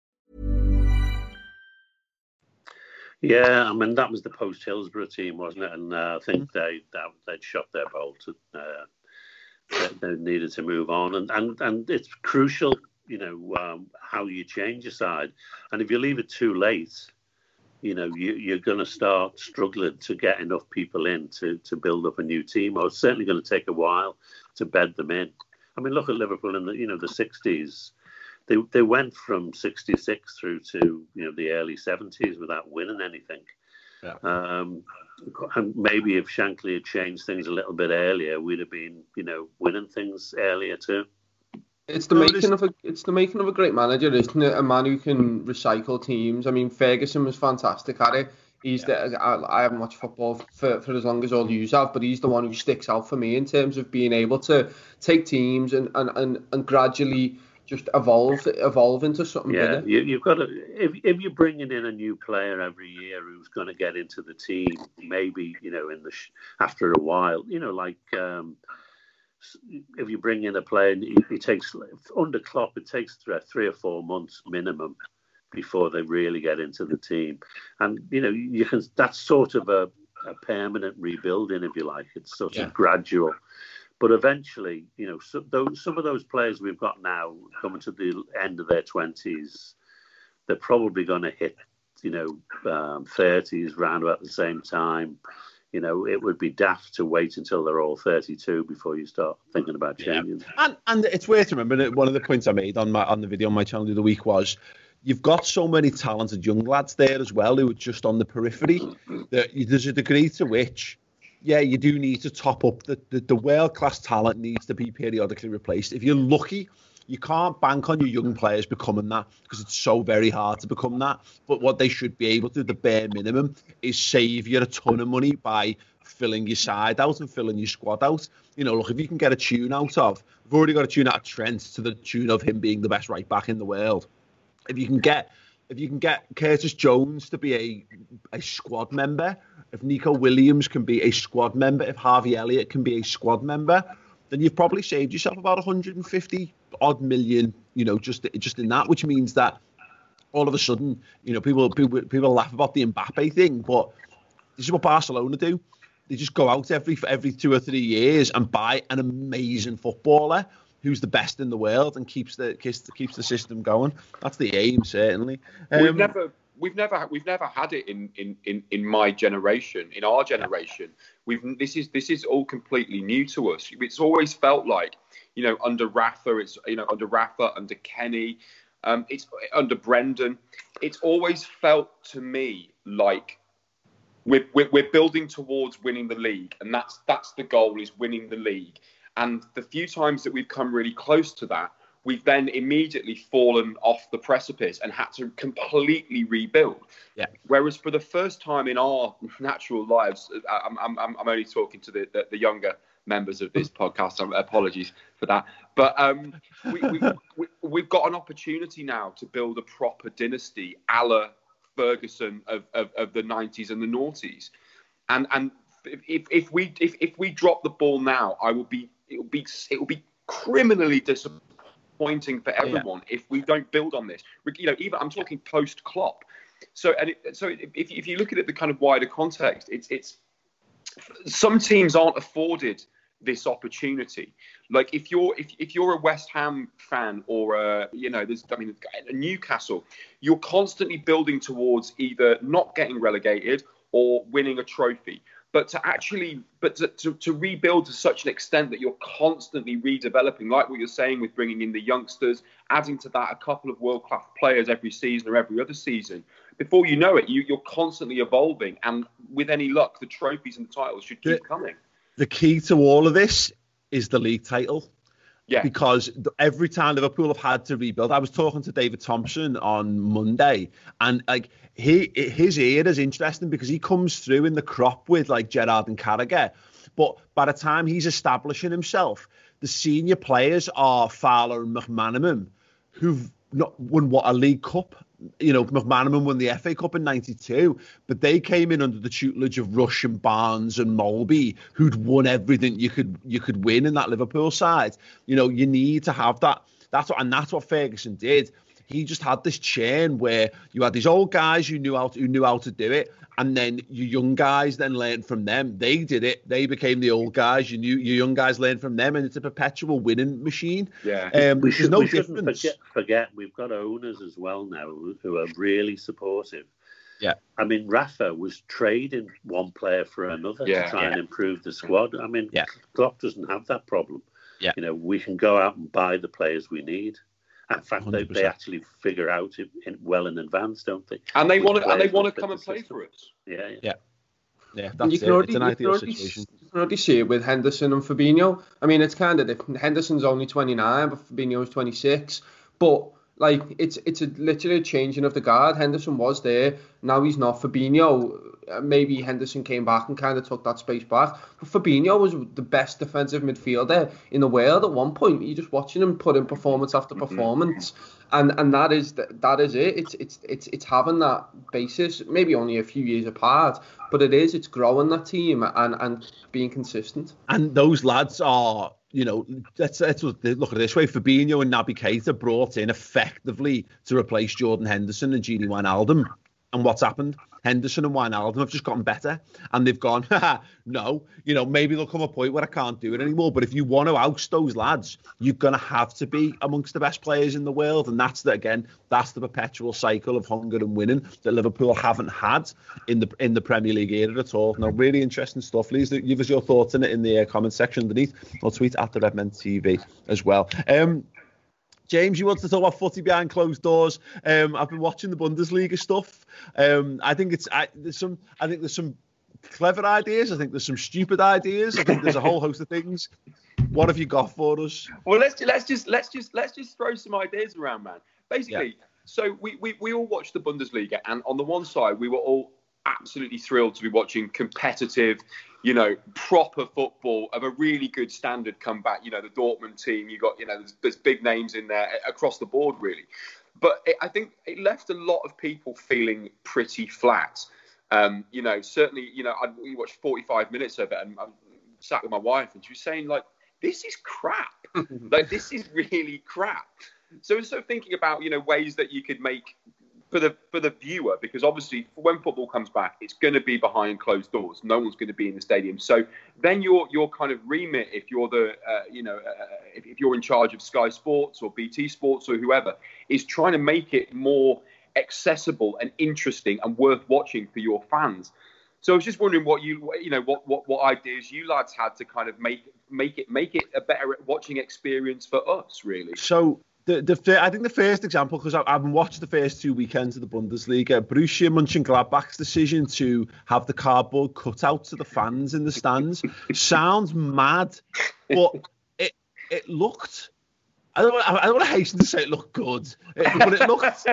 Yeah, I mean, that was the post-Hillsborough team, wasn't it? And I think they'd shot their bolt. They needed to move on. And it's crucial, you know, how you change your side. And if you leave it too late, you know, you're going to start struggling to get enough people in to build up a new team. Or it's certainly going to take a while to bed them in. I mean, look at Liverpool in the 60s. They went from 66 through to, you know, the early 70s without winning anything. Yeah. And maybe if Shankly had changed things a little bit earlier, we'd have been, you know, winning things earlier too. It's the making of a great manager, isn't it? A man who can recycle teams. I mean, Ferguson was fantastic at it. I haven't watched football for as long as all you have, but he's the one who sticks out for me in terms of being able to take teams and gradually just evolve into something bigger. You've got to, if you're bringing in a new player every year who's going to get into the team, maybe, you know, after a while, you know, like if you bring in a player, it takes under Klopp, it takes 3 or 4 months minimum before they really get into the team, and you know that's sort of a permanent rebuilding, if you like. It's sort of gradual. But eventually, you know, some of those players we've got now coming to the end of their 20s, they're probably going to hit, you know, 30s round about the same time. You know, it would be daft to wait until they're all 32 before you start thinking about changing. Yeah. And it's worth remembering that one of the points I made on the video on my channel the other week was you've got so many talented young lads there as well who are just on the periphery that there's a degree to which, yeah, you do need to top up. The world-class talent needs to be periodically replaced. If you're lucky, you can't bank on your young players becoming that because it's so very hard to become that. But what they should be able to do, the bare minimum, is save you a ton of money by filling your side out and filling your squad out. You know, look, if you can get a tune out of, we've already got a tune out of Trent to the tune of him being the best right back in the world. If you can get Curtis Jones to be a squad member, if Nico Williams can be a squad member, if Harvey Elliott can be a squad member, then you've probably saved yourself about 150 odd million, you know, just in that, which means that all of a sudden, you know, people laugh about the Mbappe thing, but this is what Barcelona do. They just go out every 2 or 3 years and buy an amazing footballer who's the best in the world and keeps the system going. That's the aim, certainly. We've never had it in my generation, in our generation. This is all completely new to us. It's always felt like, under Rafa, under Kenny, it's under Brendan. It's always felt to me like we're building towards winning the league, and that's the goal, is winning the league. And the few times that we've come really close to that, we've then immediately fallen off the precipice and had to completely rebuild. Yeah. Whereas for the first time in our natural lives, I'm only talking to the younger members of this podcast. Apologies for that. But we've got an opportunity now to build a proper dynasty, a la Ferguson of the 90s and the noughties. And if we drop the ball now, it will be criminally disappointing for everyone if we don't build on this. Even I'm talking post Klopp. So if you look at it, the kind of wider context, it's some teams aren't afforded this opportunity. Like if you're a West Ham fan or a Newcastle, you're constantly building towards either not getting relegated or winning a trophy. But to rebuild to such an extent that you're constantly redeveloping, like what you're saying with bringing in the youngsters, adding to that a couple of world-class players every season or every other season, before you know it, you're constantly evolving. And with any luck, the trophies and the titles should keep coming. The key to all of this is the league title. Yeah. Because every time Liverpool have had to rebuild, I was talking to David Thompson on Monday, and his era is interesting because he comes through in the crop with like Gerrard and Carragher, but by the time he's establishing himself, the senior players are Fowler and McManaman, who've not won a League Cup. McManaman won the FA Cup in '92, but they came in under the tutelage of Rush and Barnes and Molby, who'd won everything you could win in that Liverpool side. You need to have that. That's what Ferguson did. He just had this chain where you had these old guys who knew how to do it, and then your young guys then learned from them. They did it. They became the old guys. Your young guys learned from them, and it's a perpetual winning machine. Yeah. We shouldn't forget we've got owners as well now who are really supportive. Yeah. I mean, Rafa was trading one player for another to try and improve the squad. I mean, Klopp doesn't have that problem. Yeah. We can go out and buy the players we need. In fact, they actually figure out it well in advance, don't they? And they want to come and play for us. Yeah. That's it's an ideal situation. You can already see it with Henderson and Fabinho. I mean, it's kind of different. Henderson's only 29, but Fabinho's 26. But it's literally a changing of the guard. Henderson was there. Now he's not. Fabinho, maybe Henderson came back and kind of took that space back. But Fabinho was the best defensive midfielder in the world at one point. You're just watching him put in performance after performance, and that is it. It's having that basis. Maybe only a few years apart, but it's growing that team and being consistent. And those lads are. Let's look at it this way. Fabinho and Naby Keita brought in effectively to replace Jordan Henderson and Gini Wijnaldum. And what's happened? Henderson and Wijnaldum have just gotten better. And they've gone, no, maybe there'll come a point where I can't do it anymore. But if you want to oust those lads, you're going to have to be amongst the best players in the world. And that's the perpetual cycle of hunger and winning that Liverpool haven't had in the Premier League era at all. Now, really interesting stuff. Please give us your thoughts in the comment section underneath. Or tweet at the Redmen TV as well. James, you want to talk about footy behind closed doors? I've been watching the Bundesliga stuff. I think there's some clever ideas. I think there's some stupid ideas. I think there's a whole host of things. What have you got for us? Well, let's just throw some ideas around, man. Basically, so we all watched the Bundesliga, and on the one side, we were all absolutely thrilled to be watching competitive, proper football of a really good standard comeback. The Dortmund team, you got, there's big names in there across the board, really. But I think it left a lot of people feeling pretty flat. Certainly, we watched 45 minutes of it, and I sat with my wife, and she was saying, this is crap. This is really crap. So thinking about, ways that you could make for the viewer, because obviously when football comes back, it's going to be behind closed doors. No one's going to be in the stadium. So then your kind of remit, if you're if you're in charge of Sky Sports or BT Sports or whoever, is trying to make it more accessible and interesting and worth watching for your fans. So I was just wondering what ideas you lads had to kind of make it a better watching experience for us, really. So I think the first example, because I haven't watched the first 2 weekends of the Bundesliga, Borussia Mönchengladbach's decision to have the cardboard cutouts of the fans in the stands sounds mad, but it looked. I don't want to hasten to say it looked good, but it looked.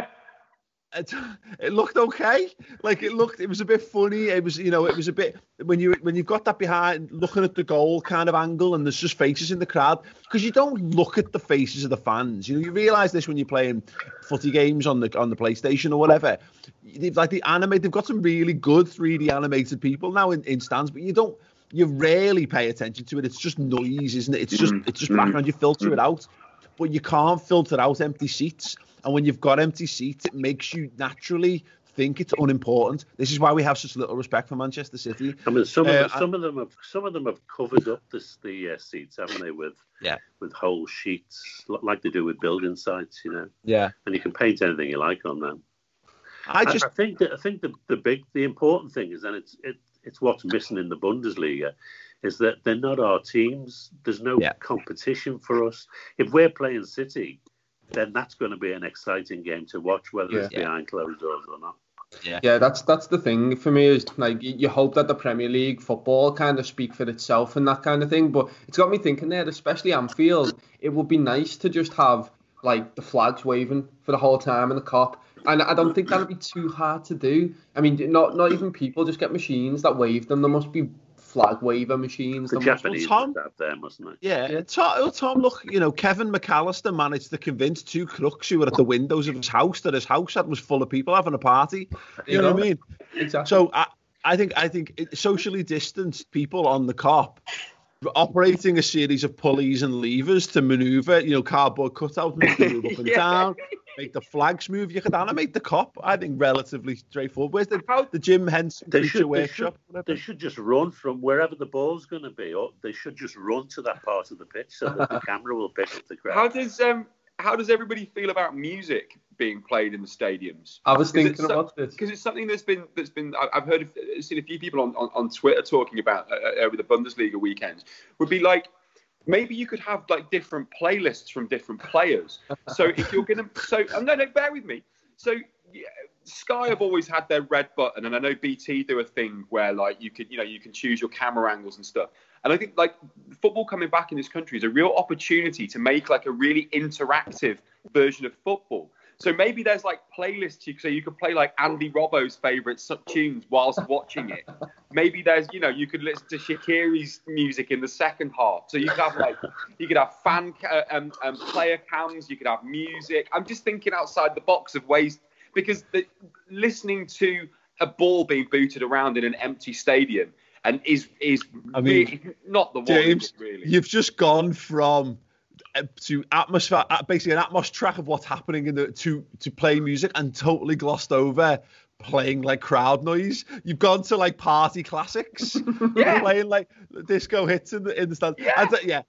It looked okay. Like it was a bit funny. It was a bit when you've got that behind looking at the goal kind of angle and there's just faces in the crowd, because you don't look at the faces of the fans. You realise this when you're playing footy games on the PlayStation or whatever. They've got some really good 3D animated people now in stands, but you rarely pay attention to it. It's just noise, isn't it? It's just background. You filter it out, but you can't filter out empty seats. And when you've got empty seats, it makes you naturally think it's unimportant. This is why we have such little respect for Manchester City. I mean, some of them have covered up the seats, haven't they, with whole sheets, like they do with building sites, Yeah. And you can paint anything you like on them. I think the important thing is, and it's what's missing in the Bundesliga, is that they're not our teams. There's no competition for us. If we're playing City, then that's going to be an exciting game to watch, whether it's behind closed doors or not. Yeah, that's the thing for me, is like you hope that the Premier League football kind of speak for itself and that kind of thing. But it's got me thinking there, especially Anfield, it would be nice to just have like the flags waving for the whole time in the Kop. And I don't think that'd be too hard to do. I mean, not even people, just get machines that wave them. There must be flag waver machines. The Japanese have there, mustn't they? Yeah. Tom, look, Kevin McAllister managed to convince two crooks who were at the windows of his house that his house was full of people having a party. You know what I mean? Exactly. So I think socially distanced people on the Kop operating a series of pulleys and levers to maneuver, cardboard cutout, make them move up and down, make the flags move. You could animate the Kop, I think, relatively straightforward. Where's the Jim Henson workshop? They should just run from wherever the ball's going to be, or they should just run to that part of the pitch so that the camera will pick up the crowd. How does everybody feel about music being played in the stadiums? I was thinking about this because it's something that's been. I've seen a few people on Twitter talking about over the Bundesliga weekends. Would be like, maybe you could have like different playlists from different players. So if you're gonna, no, bear with me. So Sky have always had their red button, and I know BT do a thing where like you can choose your camera angles and stuff. And I think like football coming back in this country is a real opportunity to make like a really interactive version of football. So maybe there's like playlists, so you could play like Andy Robbo's favourite tunes whilst watching it. Maybe there's, you could listen to Shaqiri's music in the second half. So you could have fan player cams, you could have music. I'm just thinking outside the box of ways, because listening to a ball being booted around in an empty stadium and is really not the one, James, really. You've just gone from to atmosphere, basically an atmos track of what's happening to play music, and totally glossed over playing like crowd noise. You've gone to like party classics, playing like disco hits in the stand. Yeah.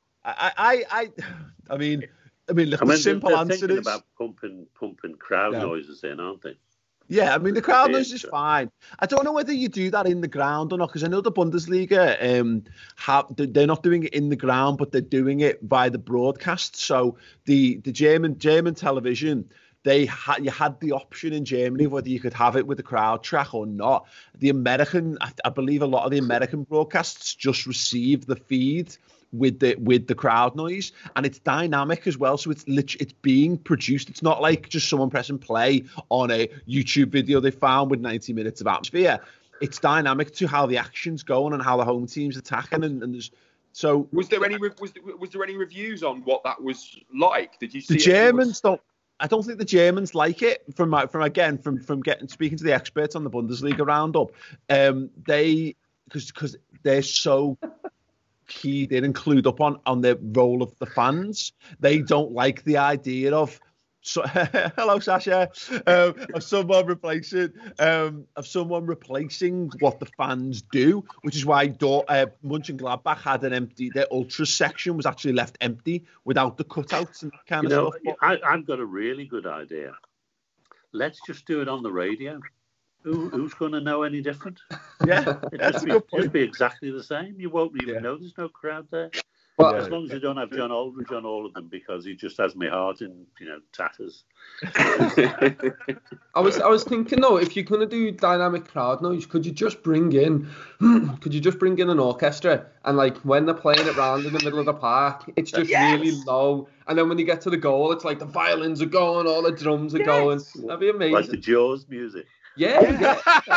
I mean, look, the simple answer is about pumping crowd noises in, aren't they? Yeah, I mean, the crowd noise is fine. I don't know whether you do that in the ground or not, because I know the Bundesliga they're not doing it in the ground, but they're doing it by the broadcast. So the German television, you had the option in Germany whether you could have it with the crowd track or not. The American, I believe a lot of the American broadcasts just receive the feed with the crowd noise, and it's dynamic as well. So it's being produced. It's not like just someone pressing play on a YouTube video they found with 90 minutes of atmosphere. It's dynamic to how the action's going and how the home team's attacking. And there's, so was there any reviews on what that was like? Did you see the Germans don't? I don't think the Germans like it. From speaking to the experts on the Bundesliga roundup, because they're so keyed in and clued up on the role of the fans. They don't like the idea of So, hello, Sasha. Of someone replacing what the fans do, which is why Mönchengladbach had an empty. Their ultras section was actually left empty without the cutouts and that kind of stuff. I've got a really good idea. Let's just do it on the radio. Who's going to know any different? Yeah, it'd be exactly the same. You won't even know there's no crowd there. Well, as long as you don't have John Aldridge on all of them, because he just has my heart in, tatters. I was thinking though, if you're gonna do dynamic crowd noise, could you just bring in an orchestra, and like when they're playing it round in the middle of the park, it's just really low, and then when you get to the goal, it's like the violins are going, all the drums are going. That'd be amazing. Like the Jaws music. Yeah.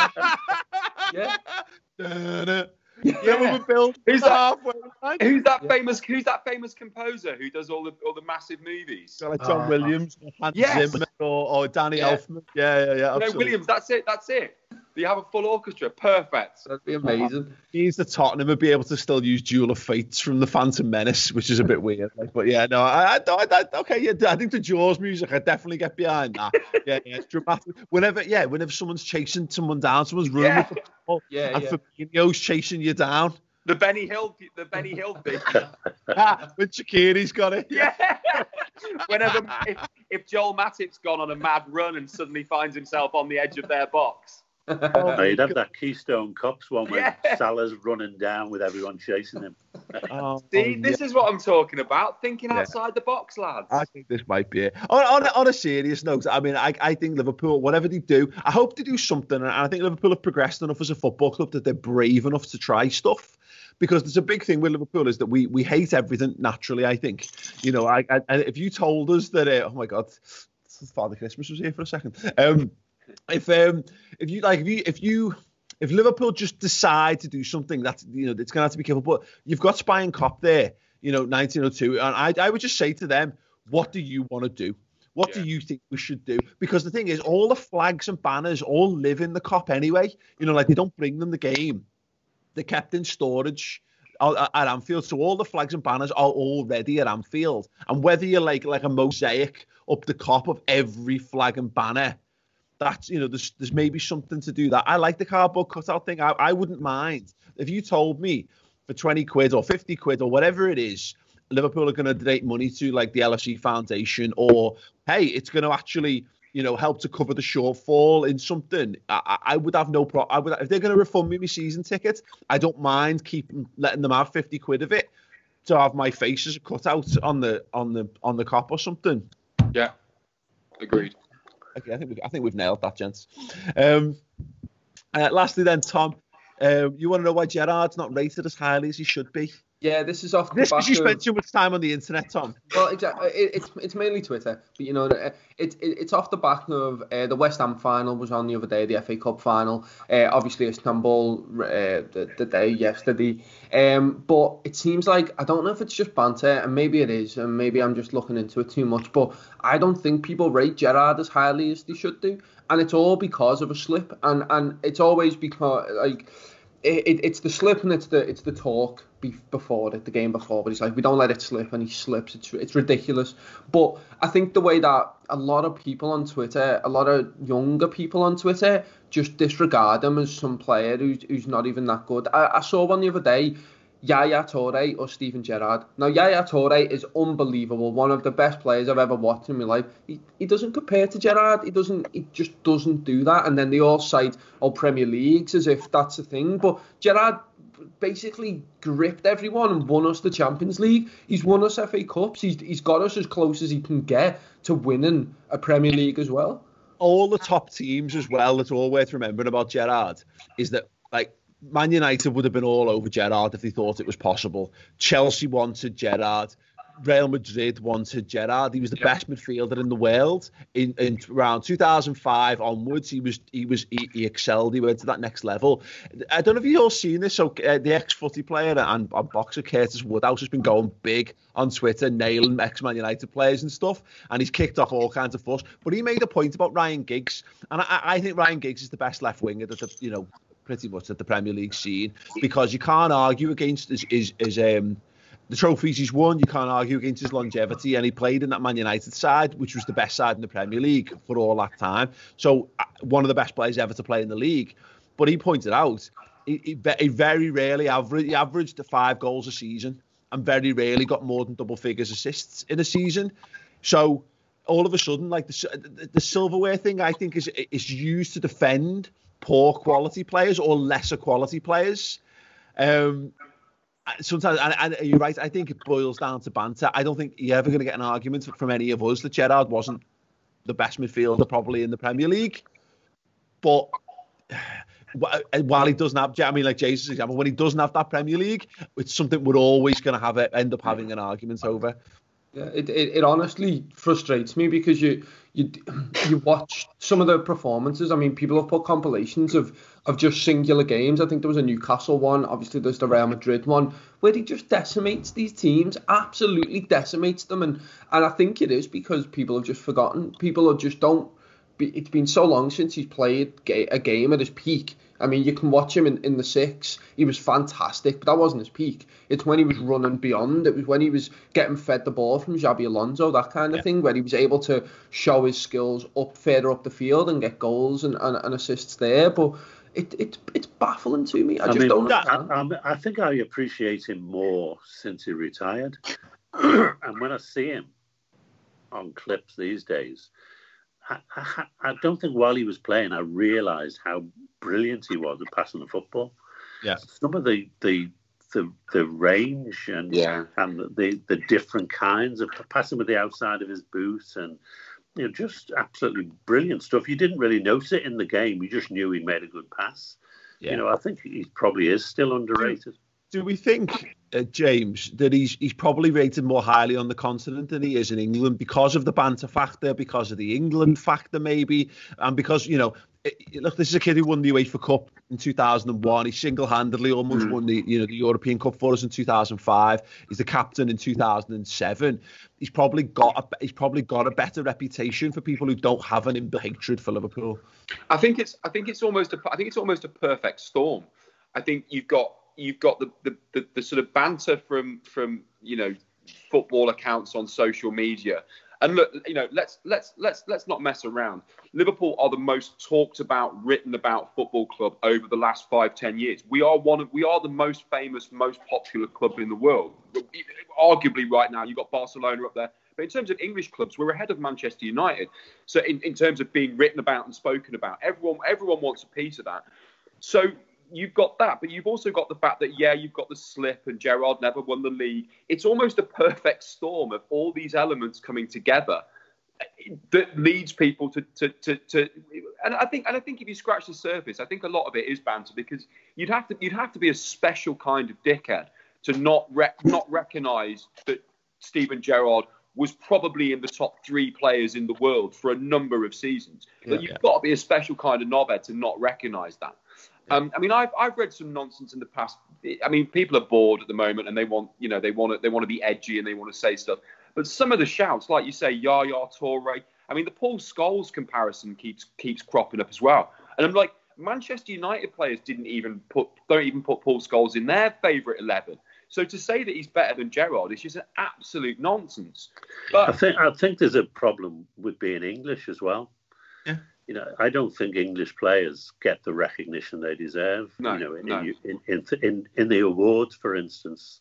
Yeah, who's that famous composer who does all the massive movies? Like John Williams, or Hans Zimmer, or Danny Elfman. Yeah. Williams, that's it. You have a full orchestra, perfect. That'd be amazing. He's the Tottenham would be able to still use Duel of Fates from the Phantom Menace, which is a bit weird. But yeah, no, I think the Jaws music, I definitely get behind that. Yeah, it's dramatic. Whenever someone's chasing someone down, someone's running with the ball, and Fabinho's chasing you down. The Benny Hill thing. When Shaqiri's got it. Yeah. Whenever if Joel Matip's gone on a mad run and suddenly finds himself on the edge of their box. You'd have that Keystone Cops one where Salah's running down with everyone chasing him. This is what I'm talking about. Thinking outside the box, lads. I think this might be it. On a serious note, I mean, I think Liverpool, whatever they do, I hope they do something. And I think Liverpool have progressed enough as a football club that they're brave enough to try stuff. Because there's a big thing with Liverpool is that we hate everything naturally, I think. If you told us that, oh my God, Father Christmas was here for a second. If Liverpool just decide to do something, that's it's going to have to be careful. But you've got Spy and Cop there, 1902, and I would just say to them, what do you want to do? What do you think we should do? Because the thing is, all the flags and banners all live in the Cop anyway. They don't bring them the game; they're kept in storage at Anfield. So all the flags and banners are already at Anfield, and whether you're like a mosaic up the Cop of every flag and banner. That's there's maybe something to do that. I like the cardboard cutout thing. I wouldn't mind if you told me for 20 quid or 50 quid or whatever it is, Liverpool are going to donate money to like the LFC Foundation, or hey, it's going to actually help to cover the shortfall in something. I would have no problem. If they're going to refund me my season ticket, I don't mind letting them have 50 quid of it to have my face as a cutout on the Cop or something. Yeah, agreed. Okay, I think we've nailed that, gents. Lastly, then, Tom, you want to know why Gerrard's not rated as highly as he should be? Yeah, this is off the back because you spent too much time on the internet, Tom. Well, exactly. It's mainly Twitter, but it's off the back of the West Ham final was on the other day, the FA Cup final. Obviously, Istanbul the day yesterday. But it seems like, I don't know if it's just banter, and maybe it is, and maybe I'm just looking into it too much. But I don't think people rate Gerrard as highly as they should do, and it's all because of a slip, and it's always because like. It's the slip and it's the talk before it, the game before, but he's like, we don't let it slip, and he slips. It's ridiculous. But I think the way that a lot of people on Twitter, a lot of younger people on Twitter, just disregard him as some player who's not even that good. I saw one the other day, Yaya Toure or Steven Gerrard. Now, Yaya Toure is unbelievable, one of the best players I've ever watched in my life. He doesn't compare to Gerrard. He just doesn't do that. And then they all cite Premier Leagues as if that's a thing. But Gerrard basically gripped everyone and won us the Champions League. He's won us FA Cups. He's got us as close as he can get to winning a Premier League as well. All the top teams as well, that's all worth remembering about Gerrard, is that, like, Man United would have been all over Gerrard if they thought it was possible. Chelsea wanted Gerrard. Real Madrid wanted Gerrard. He was the best midfielder in the world. In around 2005 onwards, he excelled. He went to that next level. I don't know if you've all seen this. So the ex-footy player and boxer Curtis Woodhouse has been going big on Twitter, nailing ex-Man United players and stuff. And he's kicked off all kinds of fuss. But he made a point about Ryan Giggs, and I think Ryan Giggs is the best left winger that pretty much at the Premier League scene, because you can't argue against his the trophies he's won, you can't argue against his longevity, and he played in that Man United side, which was the best side in the Premier League for all that time. So one of the best players ever to play in the league. But he pointed out he very rarely averaged 5 goals a season, and very rarely got more than double figures assists in a season. So all of a sudden, like the silverware thing, I think is used to defend poor quality players or lesser quality players. Sometimes, and you're right, I think it boils down to banter. I don't think you're ever going to get an argument from any of us that Gerrard wasn't the best midfielder probably in the Premier League. But while he doesn't have, I mean, like Jesus' example, when he doesn't have that Premier League, it's something we're always going to end up having an argument over. Yeah, it honestly frustrates me because you watch some of the performances. I mean, people have put compilations of just singular games. I think there was a Newcastle one. Obviously, there's the Real Madrid one where he just decimates these teams, absolutely decimates them. And I think it is because people have just forgotten. People are just don't. It's been so long since he's played a game at his peak. I mean, you can watch him in the 6. He was fantastic, but that wasn't his peak. It's when he was running beyond. It was when he was getting fed the ball from Xabi Alonso, that kind of thing, where he was able to show his skills further up the field and get goals and assists there. But it's baffling to me. I don't understand. I think I appreciate him more since he retired. And when I see him on clips these days, I don't think while he was playing I realised how brilliant he was at passing the football. Yeah, some of the range and the different kinds of passing with the outside of his boot, and just absolutely brilliant stuff. You didn't really notice it in the game; you just knew he made a good pass. Yeah. I think he probably is still underrated. Do we think, James, that he's probably rated more highly on the continent than he is in England because of the banter factor, because of the England factor maybe, and because, look, this is a kid who won the UEFA Cup in 2001. He single-handedly almost won the European Cup for us in 2005. He's the captain in 2007. He's probably got a better reputation for people who don't have an inbuilt hatred for Liverpool. I think it's almost a perfect storm. I think you've got the sort of banter from football accounts on social media, and look, let's not mess around. Liverpool are the most talked about, written about football club over the last 5-10 years. We are the most famous, most popular club in the world. Arguably, right now you've got Barcelona up there, but in terms of English clubs, we're ahead of Manchester United. So in terms of being written about and spoken about, everyone wants a piece of that. So you've got that, but you've also got the fact that, you've got the slip and Gerrard never won the league. It's almost a perfect storm of all these elements coming together that leads people to and I think if you scratch the surface, I think a lot of it is banter, because you'd have to be a special kind of dickhead to not recognise that Steven Gerrard was probably in the top 3 players in the world for a number of seasons. But you've got to be a special kind of knobhead to not recognise that. I mean, I've read some nonsense in the past. I mean, people are bored at the moment, and they want to be edgy and they want to say stuff. But some of the shouts, like you say, Yaya Toure. I mean, the Paul Scholes comparison keeps cropping up as well. And I'm like, Manchester United players don't even put Paul Scholes in their favourite 11. So to say that he's better than Gerrard is just an absolute nonsense. But I think there's a problem with being English as well. Yeah. I don't think English players get the recognition they deserve. No, in the awards, for instance,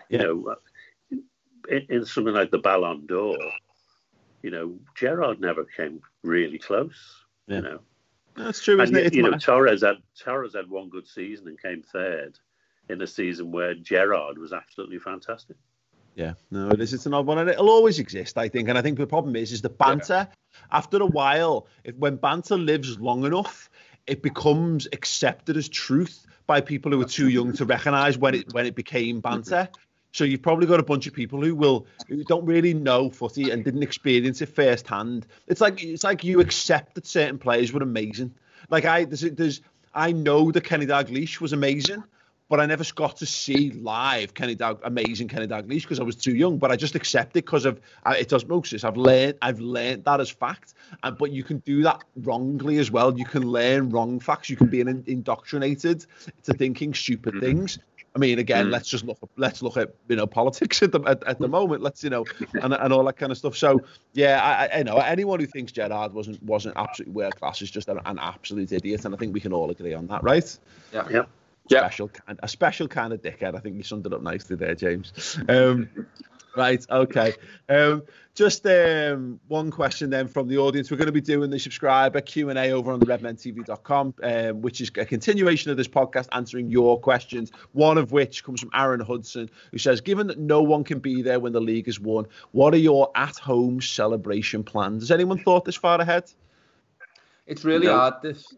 in something like the Ballon d'Or, Gerrard never came really close. Yeah. That's true, isn't it? Torres had one good season and came third in a season where Gerrard was absolutely fantastic. Yeah, no, it is. It's an odd one, and it'll always exist, I think. And I think the problem is the banter. After a while, when banter lives long enough, it becomes accepted as truth by people who are too young to recognise when it became banter. So you've probably got a bunch of people who don't really know footy and didn't experience it firsthand. It's like you accept that certain players were amazing. Like I know that Kenny Dalglish was amazing, but I never got to see live amazing Kenny Dalglish because I was too young. But I just accept it because of it's osmosis. I've learned that as fact. But you can do that wrongly as well. You can learn wrong facts. You can be indoctrinated to thinking stupid things. I mean, again, let's look at politics at the moment. Let's and all that kind of stuff. So yeah, I know anyone who thinks Gerrard wasn't absolutely world class is just an absolute idiot, and I think we can all agree on that, right? Yeah. A special kind of dickhead. I think you summed it up nicely there, James. Right, okay. Just one question then from the audience. We're going to be doing the subscriber Q&A over on the redmentv.com, which is a continuation of this podcast, answering your questions, one of which comes from Aaron Hudson, who says, given that no one can be there when the league is won, what are your at-home celebration plans? Has anyone thought this far ahead? It's really hard, this.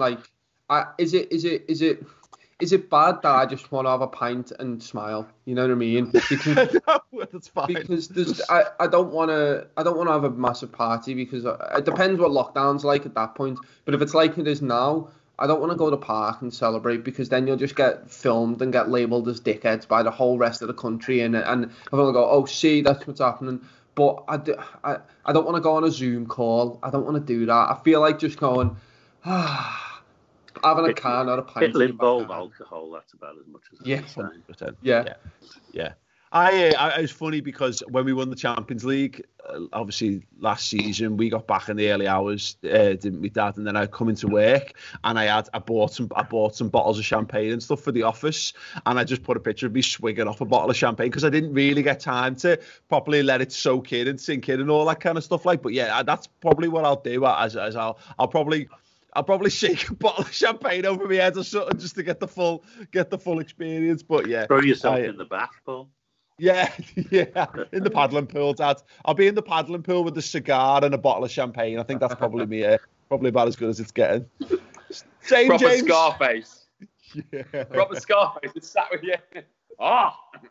Is it bad that I just want to have a pint and smile? You know what I mean? Because, that's fine. Because I don't want to have a massive party, because it depends what lockdown's like at that point. But if it's like it is now, I don't want to go to the park and celebrate, because then you'll just get filmed and get labelled as dickheads by the whole rest of the country, and everyone will go, oh, see, that's what's happening. But I don't want to go on a Zoom call. I don't want to do that. I feel like just going, having a can or a pint. It'll involve alcohol. That's about as much as Yeah. 100%. Yeah. It was funny because when we won the Champions League, obviously last season, we got back in the early hours, didn't we, Dad? And then I come into work and I bought some bottles of champagne and stuff for the office, and I just put a picture of me swigging off a bottle of champagne because I didn't really get time to properly let it soak in and sink in and all that kind of stuff. But yeah, that's probably what I'll do. As I'll probably shake a bottle of champagne over my head or something just to get the full experience. But yeah, throw yourself in the bath, Paul. Yeah, in the paddling pool, Dad. I'll be in the paddling pool with a cigar and a bottle of champagne. I think that's probably me. Probably about as good as it's getting. Same, proper James. Scarface. Yeah. Proper Scarface. It's sat with you. I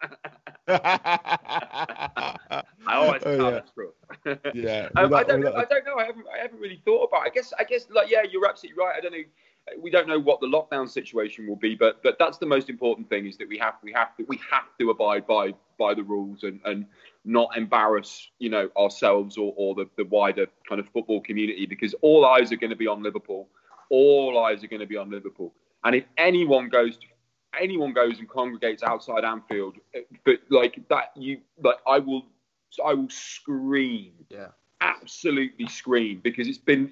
always that's true. Yeah. I don't know. I haven't really thought about it. I guess like, yeah, you're absolutely right. I don't know. We don't know what the lockdown situation will be, but that's the most important thing, is that we have to abide by the rules and not embarrass, ourselves or the wider kind of football community, because all eyes are going to be on Liverpool. All eyes are going to be on Liverpool. And if anyone goes and congregates outside Anfield, but like that, I will scream. Yeah. Absolutely scream, because it's been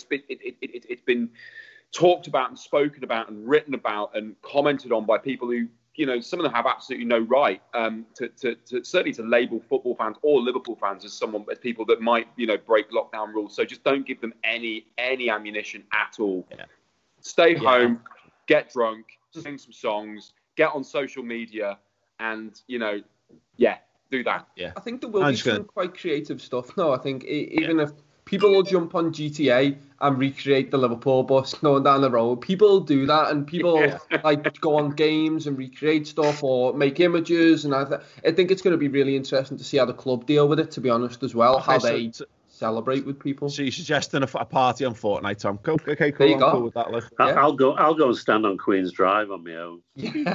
talked about and spoken about and written about and commented on by people who, some of them have absolutely no right to certainly to label football fans or Liverpool fans as people that might, break lockdown rules. So just don't give them any ammunition at all. Yeah. Stay home, get drunk, sing some songs, get on social media, and do that. Yeah. I think there will be some quite creative stuff. No, I think even if people will jump on GTA and recreate the Liverpool bus going down the road, people will do that, and people like go on games and recreate stuff or make images. And I think it's going to be really interesting to see how the club deal with it, to be honest, as well. How they celebrate with people. So you're suggesting a party on Fortnite, Tom? Okay, cool. There you go. Cool with that. I'll go and stand on Queen's Drive on my own.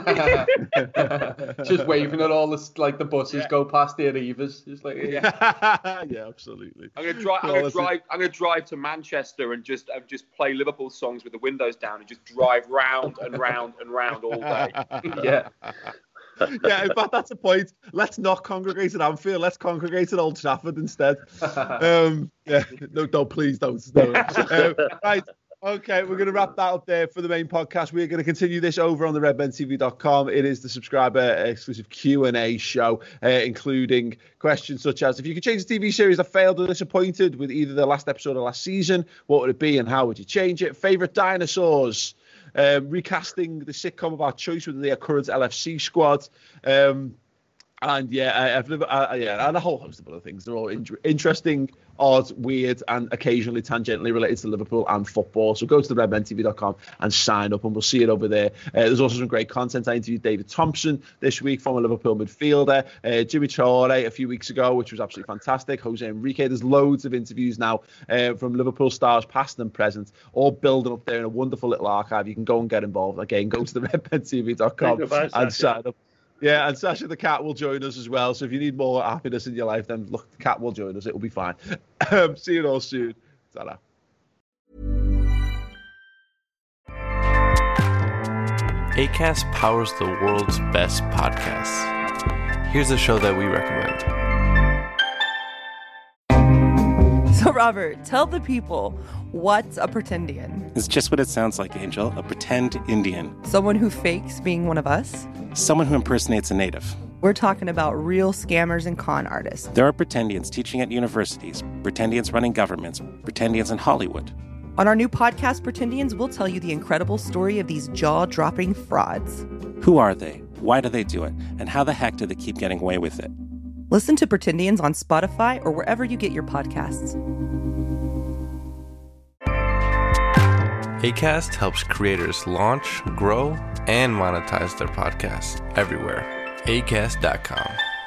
Just waving at all the buses go past the Arrivas. Just like yeah, absolutely. I'm gonna drive to Manchester and just play Liverpool songs with the windows down and just drive round and round and round all day. Yeah. Yeah, in fact, that's the point. Let's not congregate at Anfield. Let's congregate at Old Trafford instead. No, please don't. Right. Okay, we're going to wrap that up there for the main podcast. We're going to continue this over on the redmentv.com. It is the subscriber exclusive Q&A show, including questions such as, if you could change the TV series that failed or disappointed with either the last episode or last season, what would it be and how would you change it? Favourite dinosaurs? Recasting the sitcom of our choice with the current LFC squad, and and a whole host of other things. They're all interesting, odd, weird, and occasionally tangentially related to Liverpool and football. So go to the redmentv.com and sign up, and we'll see it over there. There's also some great content. I interviewed David Thompson this week, former Liverpool midfielder, Jimmy Traore a few weeks ago, which was absolutely fantastic. Jose Enrique. There's loads of interviews now from Liverpool stars, past and present, all building up there in a wonderful little archive. You can go and get involved. Again, go to the redmentv.com and sign up. Yeah, and Sasha the cat will join us as well. So if you need more happiness in your life, then look, the cat will join us. It will be fine. See you all soon. Ta-da. Acast powers the world's best podcasts. Here's a show that we recommend. So, Robert, tell the people, what's a pretendian? It's just what it sounds like, Angel. A pretend Indian. Someone who fakes being one of us? Someone who impersonates a native. We're talking about real scammers and con artists. There are pretendians teaching at universities, pretendians running governments, pretendians in Hollywood. On our new podcast, Pretendians, we'll tell you the incredible story of these jaw-dropping frauds. Who are they? Why do they do it? And how the heck do they keep getting away with it? Listen to Pretendians on Spotify or wherever you get your podcasts. Acast helps creators launch, grow, and monetize their podcasts everywhere. Acast.com.